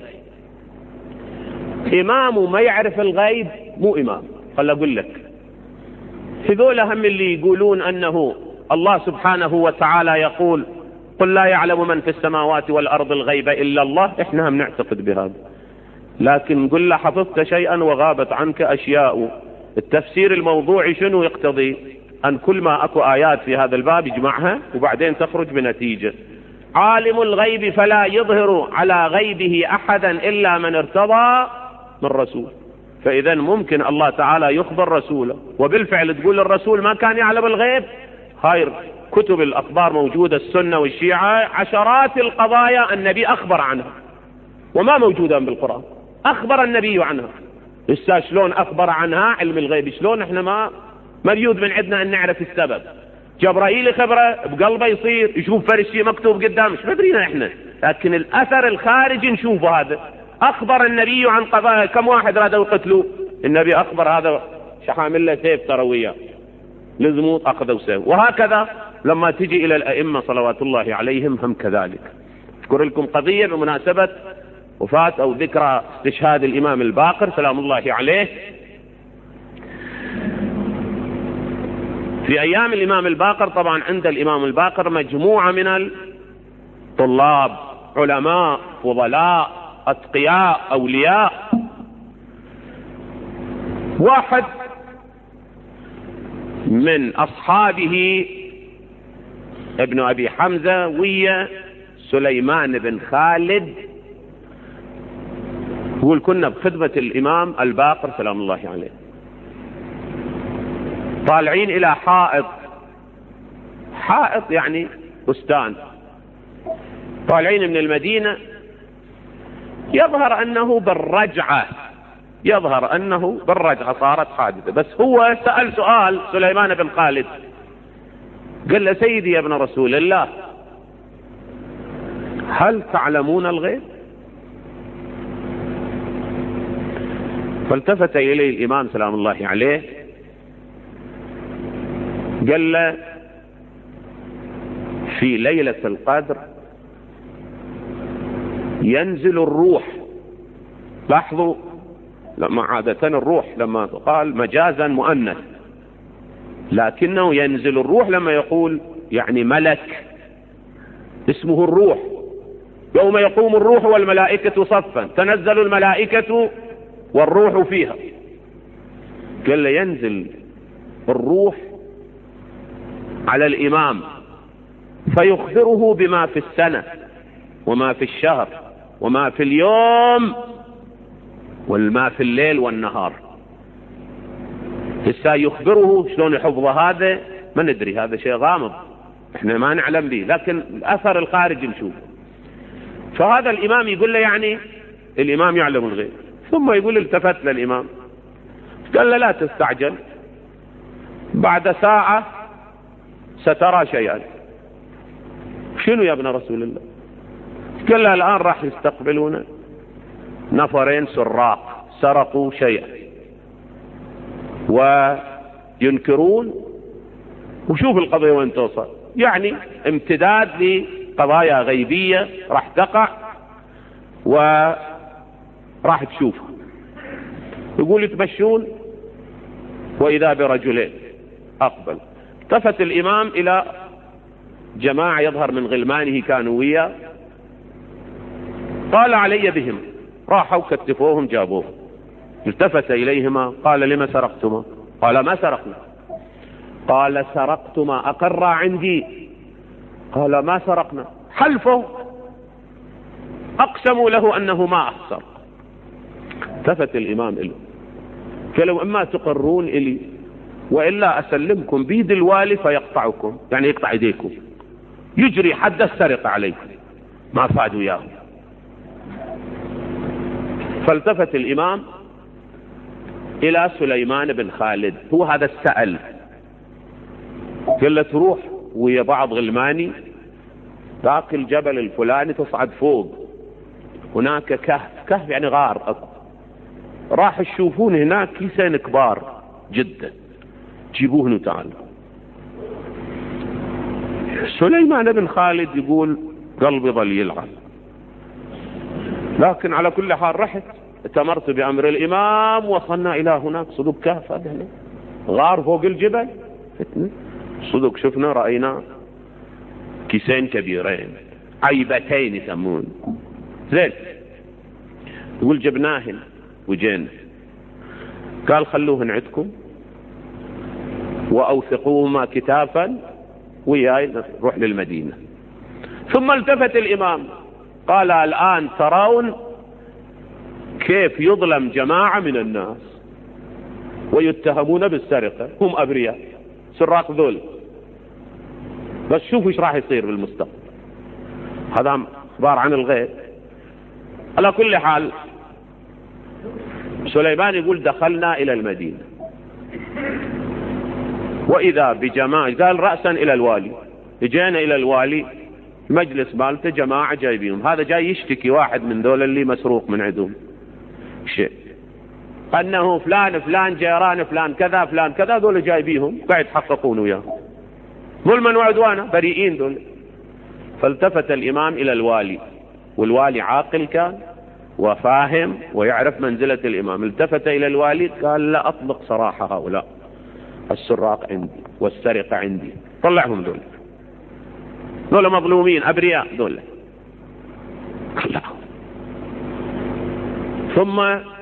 إمام ما يعرف الغيب مو إمام. خل أقول لك، هذول هم اللي يقولون أنه الله سبحانه وتعالى يقول قل لا يعلم من في السماوات والأرض الغيب إلا الله. إحنا هم نعتقد بهذا، لكن قل له حفظت شيئا وغابت عنك أشياء. التفسير الموضوعي شنو يقتضي؟ أن كل ما أكو آيات في هذا الباب يجمعها وبعدين تخرج بنتيجة. عالم الغيب فلا يظهر على غيبه أحدا إلا من ارتضى من رسول. فإذا ممكن الله تعالى يخبر رسوله، وبالفعل تقول الرسول ما كان يعلم الغيب. هاي كتب الأخبار موجودة، السنة والشيعة، عشرات القضايا النبي أخبر عنها وما موجودة بالقرآن، أخبر النبي عنها. لسه شلون أخبر عنها علم الغيب؟ شلون احنا ما مريود من عندنا أن نعرف السبب؟ جبرائيل خبره بقلبه يصير يشوف فرش شيء مكتوب قدامه، مش مدرينا احنا، لكن الأثر الخارجي نشوفه. هذا أخبر النبي عن قضايا. كم واحد رادوا يقتلوا النبي أخبر هذا شحامل له سيف ترى وياه لزموا أخذوا سيف. وهكذا لما تجي إلى الأئمة صلوات الله عليهم هم كذلك. أذكر لكم قضية بمناسبة وفاة أو ذكرى استشهاد الإمام الباقر سلام الله عليه. في أيام الإمام الباقر طبعا عند الإمام الباقر مجموعة من الطلاب، علماء، فضلاء، أتقياء، أولياء. واحد من أصحابه ابن أبي حمزة ويا سليمان بن خالد يقول كنا بخدمة الإمام الباقر سلام الله عليه، طالعين إلى حائط، حائط يعني بستان، طالعين من المدينة. يظهر أنه بالرجعة، يظهر أنه بالرجعة صارت حادثة. بس هو سأل سؤال سليمان بن خالد، قال له سيدي يا ابن رسول الله هل تعلمون الغيب؟ فالتفت إليه الإمام سلام الله عليه قال له في ليلة القدر ينزل الروح. لاحظوا لما عادة الروح لما قال مجازا مؤنث، لكنه ينزل الروح لما يقول يعني ملك اسمه الروح. يوم يقوم الروح والملائكة صفا تنزل الملائكة والروح فيها. قال له ينزل الروح على الإمام فيخبره بما في السنة وما في الشهر وما في اليوم وما في الليل والنهار. لسا يخبره شلون يحفظ هذا ما ندري، هذا شيء غامض احنا ما نعلم به، لكن الأثر الخارجي نشوفه. فهذا الإمام يقول له يعني الإمام يعلم الغيب. ثم يقول التفت للإمام قال له لا تستعجل، بعد ساعة سترى شيئا. شنو يا ابن رسول الله؟ قال له الآن راح يستقبلون نفرين سراق سرقوا شيئا وينكرون، وشوف القضية وين توصل. يعني امتداد لقضايا غيبية راح تقع وراح تشوفها. يقول يتمشون وإذا برجلين أقبل. التفت الإمام إلى جماعة يظهر من غلمانه كانوا وياه، قال علي بهم، راحوا كتفوهم جابوه. التفت إليهما قال لما سرقتما؟ قال ما سرقنا. قال سرقتما أقر عندي؟ قال ما سرقنا. حلفوا أقسموا له أنه ما أخسر. التفت الإمام إله قالوا إما تقرون إلي وإلا أسلمكم بيد الوالي فيقطعكم، يعني يقطع يديكم، يجري حد السرقة عليكم. ما فادوا إياه. فالتفت الإمام إلى سليمان بن خالد، هو هذا السأل، قال له تروح ويا بعض غلماني ذاك الجبل الفلاني تصعد فوق، هناك كهف، كهف يعني غار أكو، راح تشوفون هناك كيسين كبار جدا، جيبوهن وتعالوا. سليمان بن خالد يقول قلبي ظل يلعب، لكن على كل حال رحت اتمرت بأمر الإمام، وصلنا إلى هناك صدق كهف، هذا غار فوق الجبل صدق، شفنا رأينا كيسين كبيرين عيبتين يسمون زين. يقول جبناهن وجينا، قال خلوهن عندكم وأوثقوهما كتافا وياي نروح للمدينة. ثم التفت الإمام قال الآن ترون كيف يظلم جماعة من الناس ويتهمون بالسرقة، هم أبرياء سراق ذول، بس شوفوا ايش راح يصير بالمستقبل. هذا اخبار عن الغيب. على كل حال سليمان يقول دخلنا الى المدينة واذا بجماعة، قال رأسا الى الوالي، جينا الى الوالي المجلس مالته جماعة جايبيهم، هذا جاي يشتكي واحد من دول اللي مسروق من عندهم شيء، انه فلان فلان جيران فلان كذا فلان كذا، دول جايبيهم قاعد يحققون وياهم ظلما وعدوانا بريئين دول. فالتفت الإمام إلى الوالي، والوالي عاقل كان وفاهم ويعرف منزلة الإمام، التفت إلى الوالي قال لا أطلق سراح هؤلاء، السراق عندي والسرقة عندي، طلعهم دول، دول مظلومين أبرياء دول. ثم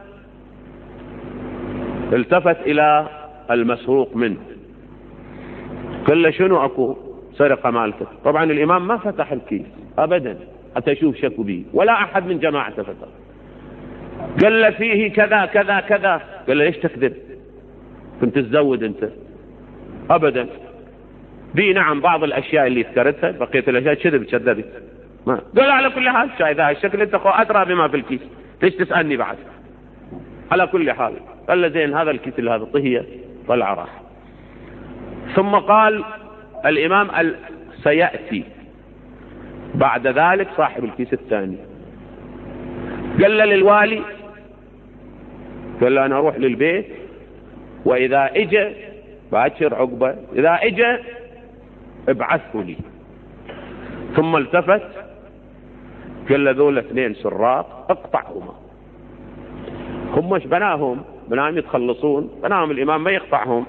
التفت إلى المسروق منه قال له شنو أكو سرقة مالته؟ طبعا الإمام ما فتح الكيس أبدا حتى يشوف شكو به، ولا أحد من جماعته فتح. قال له فيه كذا كذا كذا، قال له ليش تكذب؟ كنت تزود أنت؟ أبدا. بي نعم بعض الأشياء اللي ذكرتها، بقية الأشياء كذب كذبت. ما قال على كل حال شاي ذا الشكل أنت خو أدرى بما في الكيس، ليش تسألني بعد؟ على كل حال قال له زين هذا الكيس اللي هذا طهية طلع راح. ثم قال الإمام سيأتي بعد ذلك صاحب الكيس الثاني. قال له للوالي، قال له أنا أروح للبيت وإذا إجا باكر عقبة، إذا إجا ابعثه لي. ثم التفت قال له ذول اثنين سراق اقطعهما، هم مش بناهم بناهم يتخلصون، بناهم الإمام ما يقطعهم.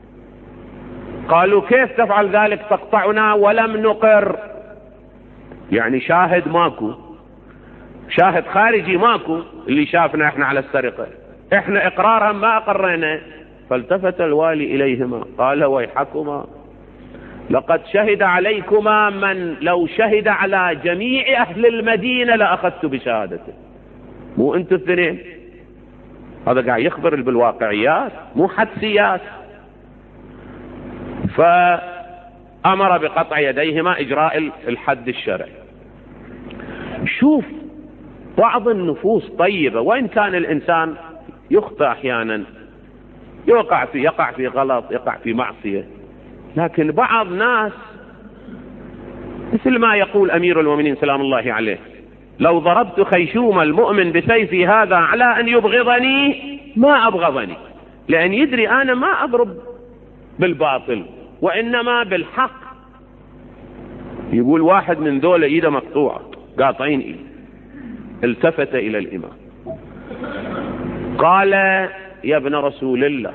قالوا كيف تفعل ذلك؟ تقطعنا ولم نقر، يعني شاهد ماكو، شاهد خارجي ماكو اللي شافنا احنا على السرقة، احنا اقرارا ما اقرينا. فالتفت الوالي اليهما قال ويحكما لقد شهد عليكما من لو شهد على جميع اهل المدينة لاخذت بشهادته، مو انتوا الاثنين، هذا قاعد يخبر بالواقعيات مو حدسيات. فأمر بقطع يديهما إجراء الحد الشرعي. شوف بعض النفوس طيبة، وإن كان الإنسان يخطئ أحيانا، يقع في يقع في غلط، يقع في معصية، لكن بعض ناس مثل ما يقول أمير المؤمنين سلام الله عليه: لو ضربت خيشوم المؤمن بسيفي هذا على أن يبغضني ما أبغضني، لأن يدري أنا ما أضرب بالباطل وإنما بالحق. يقول واحد من ذولا إيده مقطوعة قاطعين إيده، التفت إلى الإمام قال: يا ابن رسول الله،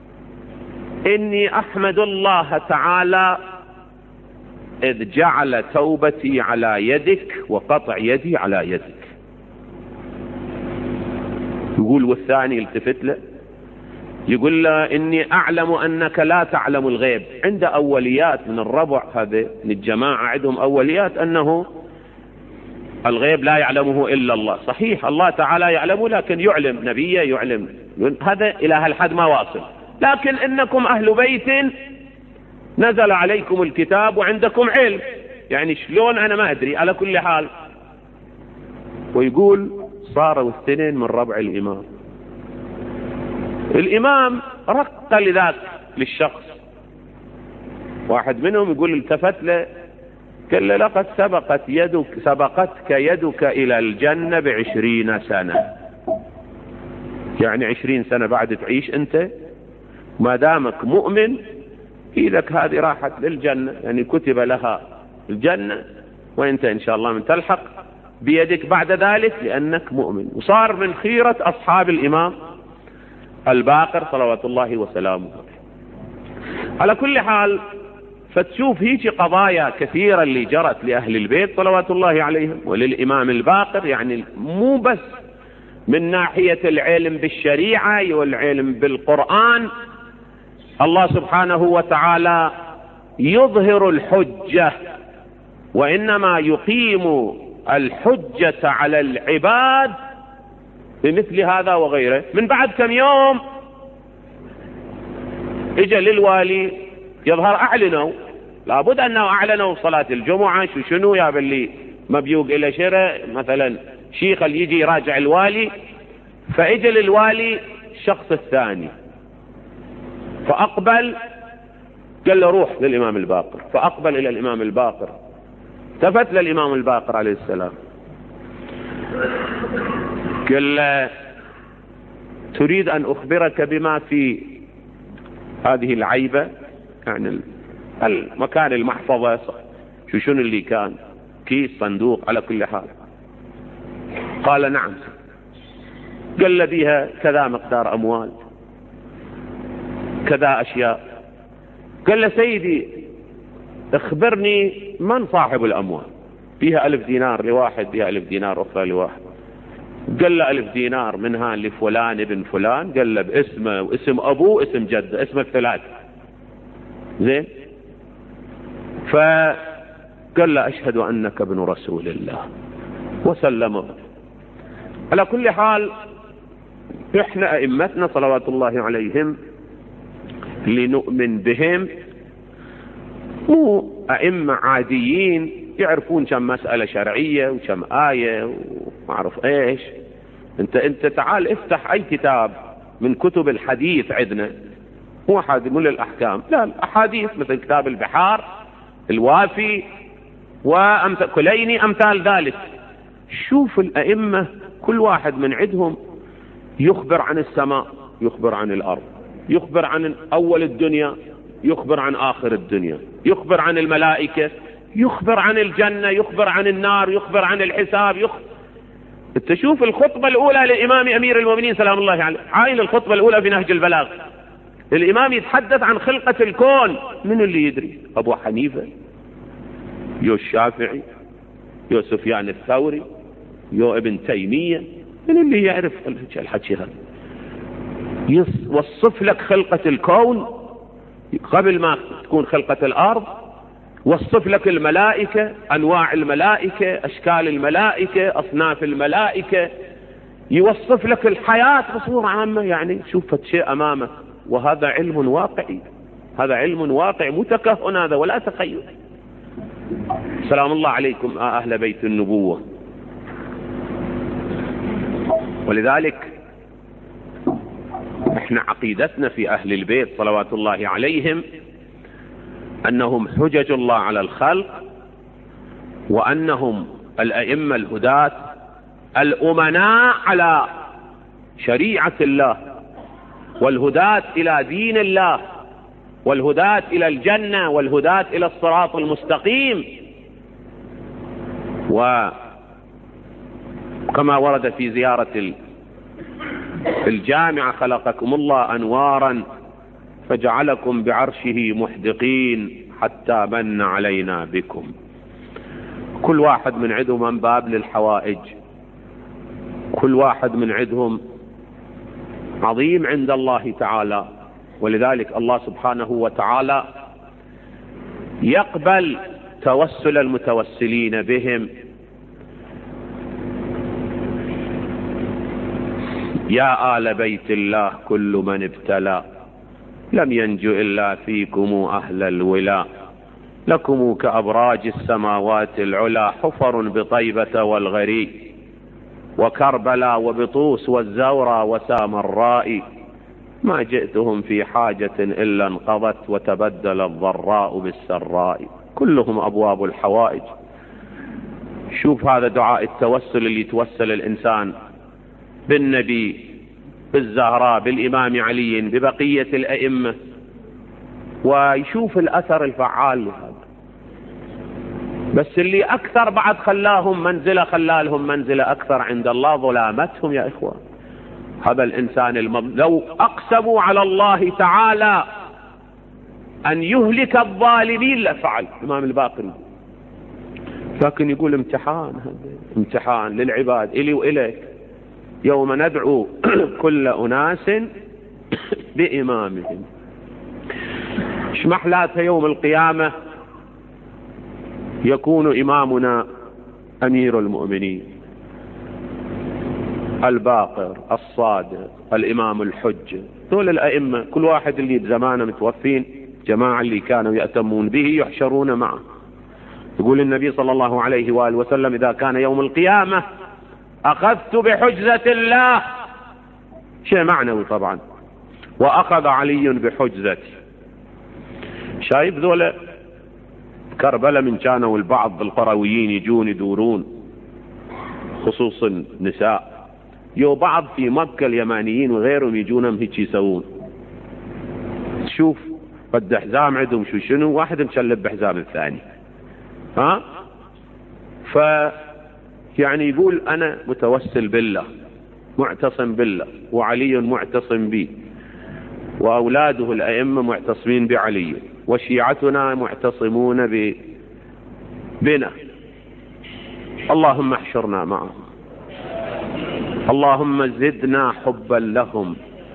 إني أحمد الله تعالى إذ جعل توبتي على يدك وقطع يدي على يدك. يقول والثاني التفت له يقول له: إني أعلم أنك لا تعلم الغيب. عند أوليات من الربع هذا من الجماعة، عندهم أوليات أنه الغيب لا يعلمه إلا الله. صحيح الله تعالى يعلمه، لكن يعلم نبيه، يعلم هذا إلى هالحد ما واصل. لكن إنكم أهل بيت نزل عليكم الكتاب وعندكم علم، يعني شلون أنا ما أدري. على كل حال ويقول صاروا الاثنين من ربع الإمام. الإمام رق لذاك للشخص، واحد منهم يقول التفت له قال له: لقد سبقت يدك سبقتك يدك إلى الجنة بعشرين سنة، يعني عشرين سنة بعد تعيش أنت، ما دامك مؤمن إيدك هذه راحت للجنة، يعني كتب لها الجنة، وأنت إن شاء الله من تلحق بيدك بعد ذلك لأنك مؤمن. وصار من خيرة أصحاب الإمام الباقر صلوات الله وسلامه. على كل حال فتشوف هيك قضايا كثيرة اللي جرت لأهل البيت صلوات الله عليهم وللإمام الباقر، يعني مو بس من ناحية العلم بالشريعة والعلم بالقرآن، الله سبحانه وتعالى يظهر الحجة، وإنما يقيم الحجة على العباد بمثل هذا وغيره. من بعد كم يوم اجى للوالي يظهر اعلنوا، لابد انه اعلنوا صلاة الجمعة شو شنو يا باللي ما بيوق الى شراء مثلا شيخ اللي يجي يراجع الوالي. فاجى للوالي الشخص الثاني فاقبل، قال له روح للامام الباقر، فاقبل الى الامام الباقر، التفت للامام الباقر عليه السلام قال له تريد ان اخبرك بما في هذه العيبة، يعني المكان المحفظة شو شنو اللي كان، كيس صندوق على كل حال. قال نعم. قال له بيها كذا مقدار اموال كذا اشياء. قال له سيدي اخبرني من صاحب الاموال، بيها الف دينار لواحد، بيها الف دينار اخرى لواحد. قال له الف دينار منها لفلان ابن فلان، قال له باسمه واسم ابوه اسم جده، اسم الثلاث. زين. فقال له اشهد انك ابن رسول الله وسلمه. على كل حال احنا ائمتنا صلوات الله عليهم لنؤمن بهم، مو ائمة عاديين يعرفون كم مسألة شرعية وكم آية وما اعرف ايش. انت انت تعال افتح اي كتاب من كتب الحديث عندنا، مو احد مو للاحكام، لا الاحاديث مثل كتاب البحار الوافي وامثال كليني امثال ذلك. شوف الائمة كل واحد من عندهم يخبر عن السماء، يخبر عن الارض، يخبر عن اول الدنيا، يخبر عن اخر الدنيا، يخبر عن الملائكة، يخبر عن الجنة، يخبر عن النار، يخبر عن الحساب، يخبر. انت شوف الخطبة الاولى للامام امير المؤمنين سلام الله عليه، عاين الخطبة الاولى في نهج البلاغ، الامام يتحدث عن خلقة الكون. من اللي يدري؟ ابو حنيفة، يو الشافعي، يو سفيان الثوري، يو ابن تيمية، من اللي يعرف الحكي هذا؟ يوصف لك خلقة الكون قبل ما تكون خلقة الارض، وصف لك الملائكة، انواع الملائكة، اشكال الملائكة، اصناف الملائكة، يوصف لك الحياة بصورة عامة. يعني شوف شيء امامك، وهذا علم واقعي، هذا علم واقعي مو تكهن هذا ولا تخيل. سلام الله عليكم اهل بيت النبوة. ولذلك احنا عقيدتنا في اهل البيت صلوات الله عليهم انهم حجج الله على الخلق، وانهم الائمة الهداة الامناء على شريعة الله، والهداة الى دين الله، والهداة الى الجنة، والهداة الى الصراط المستقيم. وكما ورد في زيارة الجامعة خلقكم الله انوارا فجعلكم بعرشه محدقين حتى من علينا بكم. كل واحد من عندهم من باب للحوائج، كل واحد من عندهم عظيم عند الله تعالى. ولذلك الله سبحانه وتعالى يقبل توسل المتوسلين بهم. يا آل بيت الله كل من ابتلى لم ينجو إلا فيكم أهل الولاء، لكم كأبراج السماوات العلا حفر بطيبة والغري وكربلاء وبطوس والزورى وسامراء، ما جئتهم في حاجة إلا انقضت وتبدل الضراء بالسراء. كلهم أبواب الحوائج. شوف هذا دعاء التوسل اللي يتوسل الإنسان بالنبي، بالزهراء، بالإمام علي، ببقية الأئمة، ويشوف الأثر الفعال لهذا. بس اللي أكثر بعد خلاهم منزلة، خلالهم منزلة أكثر عند الله ظلامتهم يا إخوان. هذا الإنسان المظلوم لو أقسموا على الله تعالى أن يهلك الظالمين لفعل الإمام الباقر، لكن يقول امتحان، امتحان للعباد إلي وإليك. يوم ندعو كل أناس بإمامهم. شمحلاته يوم القيامة يكون إمامنا أمير المؤمنين الباقر الصادق الإمام الحجة. دول الأئمة كل واحد اللي بزمانه متوفين، جماعة اللي كانوا يأتمون به يحشرون معه. يقول النبي صلى الله عليه وآله وسلم إذا كان يوم القيامة أخذت بحجزة الله، شيء معنوي طبعا، وأخذ علي بحجزتي. شايف ذولا كربلاء من كانوا البعض القرويين يجون يدورون، خصوصا النساء، يو بعض في مكة اليمانيين وغيرهم يجونهم هيك يسوون. تشوف قد حزام عندهم شو شنو، واحد مشلب بحزام الثاني، ها ف يعني يقول أنا متوسل بالله معتصم بالله، وعلي معتصم بي، وأولاده الأئمة معتصمين بعلي، وشيعتنا معتصمون ب... بنا. اللهم احشرنا معهم، اللهم زدنا حبا لهم،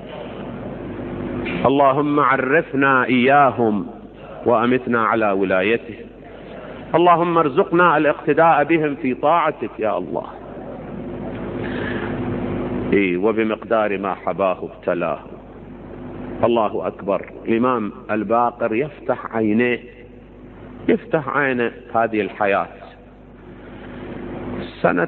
اللهم عرفنا إياهم وأمتنا على ولايته، اللهم ارزقنا الاقتداء بهم في طاعتك يا الله. إيه وبمقدار ما حباه ابتلاه. الله أكبر. الإمام الباقر يفتح عينيه، يفتح عينه هذه الحياة. سنة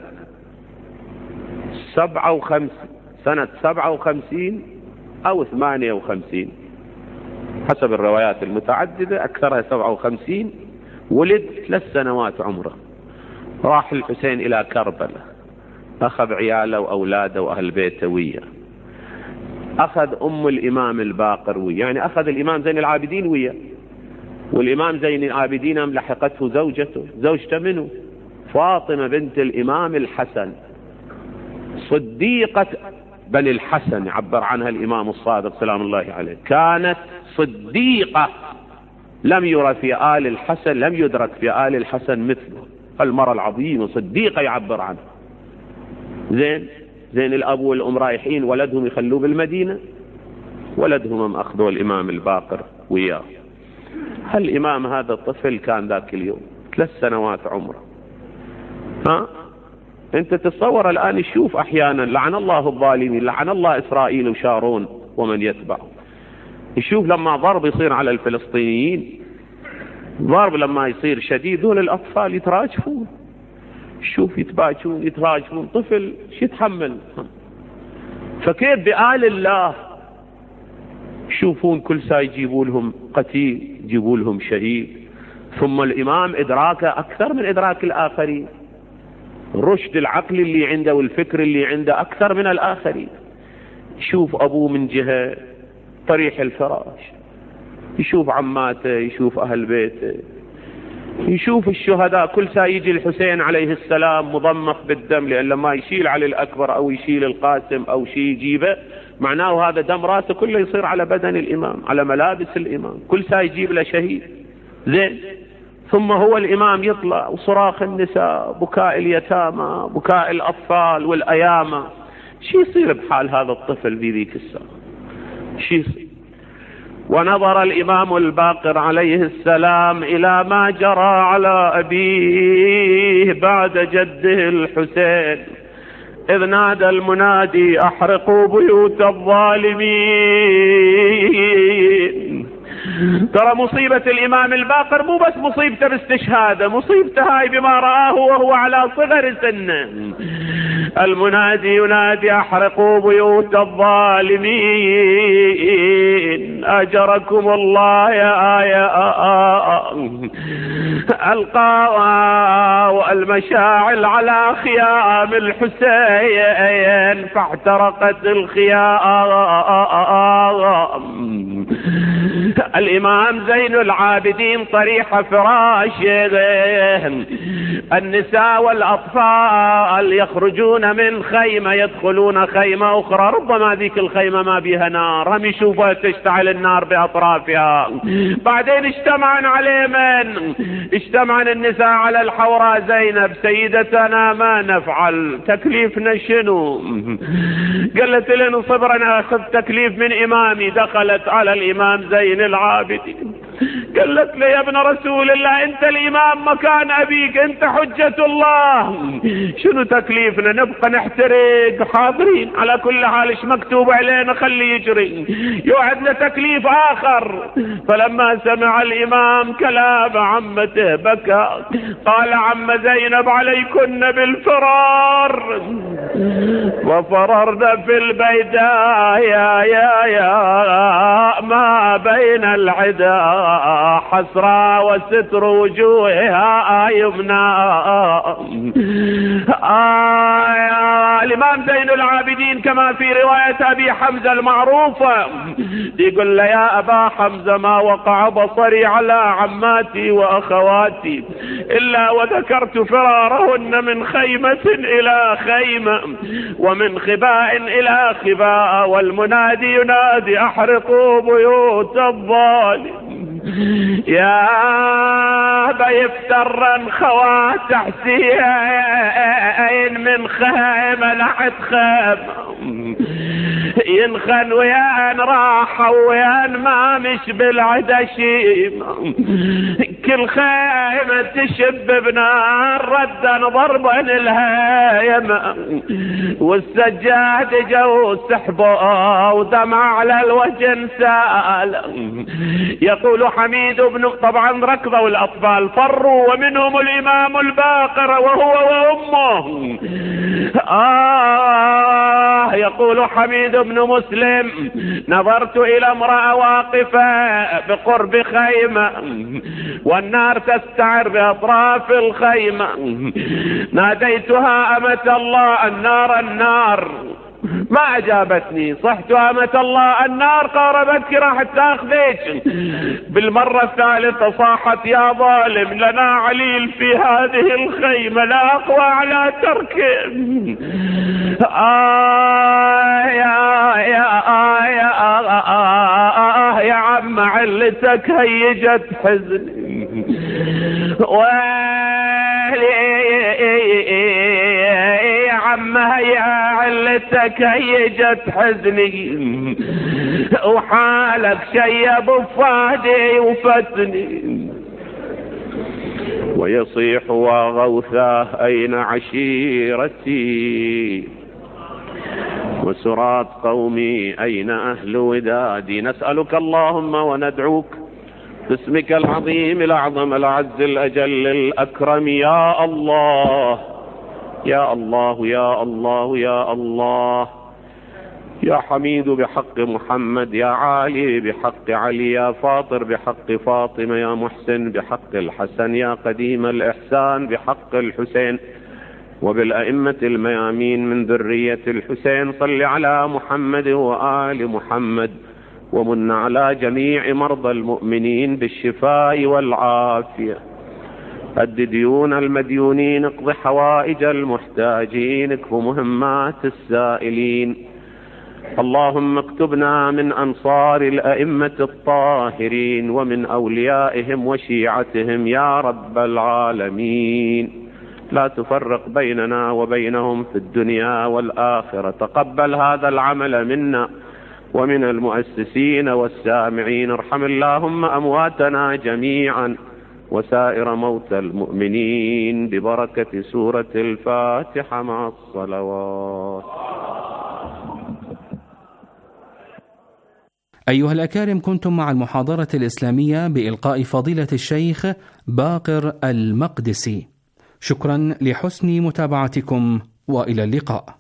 سبعة وخمسين سنة سبعة وخمسين أو ثمانية وخمسين حسب الروايات المتعددة، أكثرها سبعة وخمسين. ولد ثلاث سنوات عمره. راح الحسين إلى كربلاء، أخذ عياله وأولاده وأهل بيته وياه، أخذ أم الإمام الباقر وياه، يعني أخذ الإمام زين العابدين وياه. والإمام زين العابدين لحقته زوجته، زوجته منه فاطمة بنت الإمام الحسن صديقة بني الحسن، عبر عنها الإمام الصادق سلام الله عليه، كانت صديقة لم يرى في آل الحسن، لم يدرك في آل الحسن مثله. المرأة العظيمة صديقة يعبر عنها. زين زين الأب والأم رايحين، ولدهم يخلوه بالمدينة، ولدهم أخذوا الإمام الباقر وياه. هالإمام هذا الطفل كان ذاك اليوم ثلاث سنوات عمره. ها أنت تتصور الآن، يشوف أحيانا لعن الله الظالمين، لعن الله إسرائيل وشارون ومن يتبعه. يشوف لما ضرب يصير على الفلسطينيين، ضرب لما يصير شديد، دول الأطفال يتراجفون، شوف يتباكون يتراجفون، طفل شو يتحمل؟ فكيف بآل الله يشوفون كل ساعة يجيبوا لهم قتيل، يجيبوا لهم شهيد. ثم الإمام إدراكه أكثر من إدراك الآخرين، الرشد العقلي اللي عنده والفكر اللي عنده أكثر من الآخرين. يشوف أبوه من جهة طريح الفراش، يشوف عماته، يشوف أهل بيته، يشوف الشهداء. كل ساعة يجي الحسين عليه السلام مضمخ بالدم، لأن لما يشيل علي الأكبر أو يشيل القاسم أو شيء يجيبه، معناه هذا دم راسه كله يصير على بدن الإمام، على ملابس الإمام. كل ساعة يجيب له شهيد. زين ثم هو الإمام يطلع، وصراخ النساء، بكاء اليتامى، بكاء الأطفال والأيامى. شي يصير بحال هذا الطفل في ذيك الساعة؟ شي يصير؟ ونظر الإمام الباقر عليه السلام إلى ما جرى على أبيه بعد جده الحسين، إذ نادى المنادي أحرقوا بيوت الظالمين. ترى مصيبة الإمام الباقر مو بس مصيبته باستشهاده، مصيبته هاي بما رآه وهو على صغر سنه. المنادي ينادي أحرقوا بيوت الظالمين أجركم الله يا آية ألقى المشاعل على خيام الحسين فاحترقت الخيام. الإمام زين العابدين طريح فراشه، النساء والأطفال يخرجون من خيمة يدخلون خيمة أخرى، ربما ذيك الخيمة ما بيها نار، هم يشوفوا تشتعل النار بأطرافها. بعدين اجتمعن عليه من؟ اجتمعن النساء على الحوراء زينب، سيدتنا ما نفعل، تكليفنا شنو؟ قالت لنا صبرا أخذ تكليف من إمامي. دخلت على الإمام زين العابدين قالت لي يا ابن رسول الله أنت الإمام مكان أبيك، أنت حجة الله، شنو تكليفنا؟ نبقى نحترق؟ حاضرين على كل حال، ايش مكتوب علينا خلي يجري، يوعدنا تكليف آخر. فلما سمع الإمام كلام عمته بكى، قال عم زينب عليكن بالفرار، وفررنا في البيداء يا يا يا ما بين العدا حسرى وستر وجوهها يمنى. آه الإمام زين العابدين كما في رواية أبي حمزة المعروفة يقول له يا أبا حمزة ما وقع بصري على عماتي وأخواتي إلا وذكرت فرارهن من خيمة إلى خيمة ومن خباء إلى خباء، والمنادي ينادي أحرقوا بيوت الظالم. يا بيفترن خوات حسين من خيمة لحد خيمة، ينخن ويان راحة ويان ما مش بالعدشيم، كل خيمة تشب بنار ردا ضربا الهيمة، والسجاد جو سحبه ودمع على الوجه سال. يقول حميد بن طبعا ركضوا الأطفال فروا ومنهم الإمام الباقر وهو وأمه. آه يقول حميد بن مسلم نظرت إلى امرأة واقفة بقرب خيمة والنار تستعر بأطراف الخيمة، ناديتها أمة الله النار النار، ما أجابتني، صحت أمة الله النار قاربتك راح تاخذك. بالمرة الثالثة صاحت يا ظالم لنا عليل في هذه الخيمة لا أقوى على تركه. آه يا يا آه يا آه آه يا عم علتك هيجت حزني، ويلي يا عم هيا علتك هيجت حزني، وحالك شيب فادي وفتني. ويصيح وغوثاه أين عشيرتي وسرات قومي أين أهل ودادي. نسألك اللهم وندعوك باسمك العظيم الأعظم الأعز الأجل الأكرم يا الله يا الله يا الله يا الله يا حميد بحق محمد، يا عالي بحق علي، يا فاطر بحق فاطمة، يا محسن بحق الحسن، يا قديم الإحسان بحق الحسين، وبالأئمة الميامين من ذرية الحسين. صل على محمد وآل محمد، ومن على جميع مرضى المؤمنين بالشفاء والعافية. أد ديون المديونين، اقض حوائج المحتاجين، اكف مهمات السائلين. اللهم اكتبنا من أنصار الأئمة الطاهرين ومن أوليائهم وشيعتهم يا رب العالمين. لا تفرق بيننا وبينهم في الدنيا والآخرة. تقبل هذا العمل منا ومن المؤسسين والسامعين. ارحم اللهم أمواتنا جميعا وسائر موتى المؤمنين ببركة سورة الفاتحة مع الصلوات. أيها الأكارم، كنتم مع المحاضرة الإسلامية بإلقاء فضيلة الشيخ باقر المقدسي. شكرا لحسن متابعتكم وإلى اللقاء.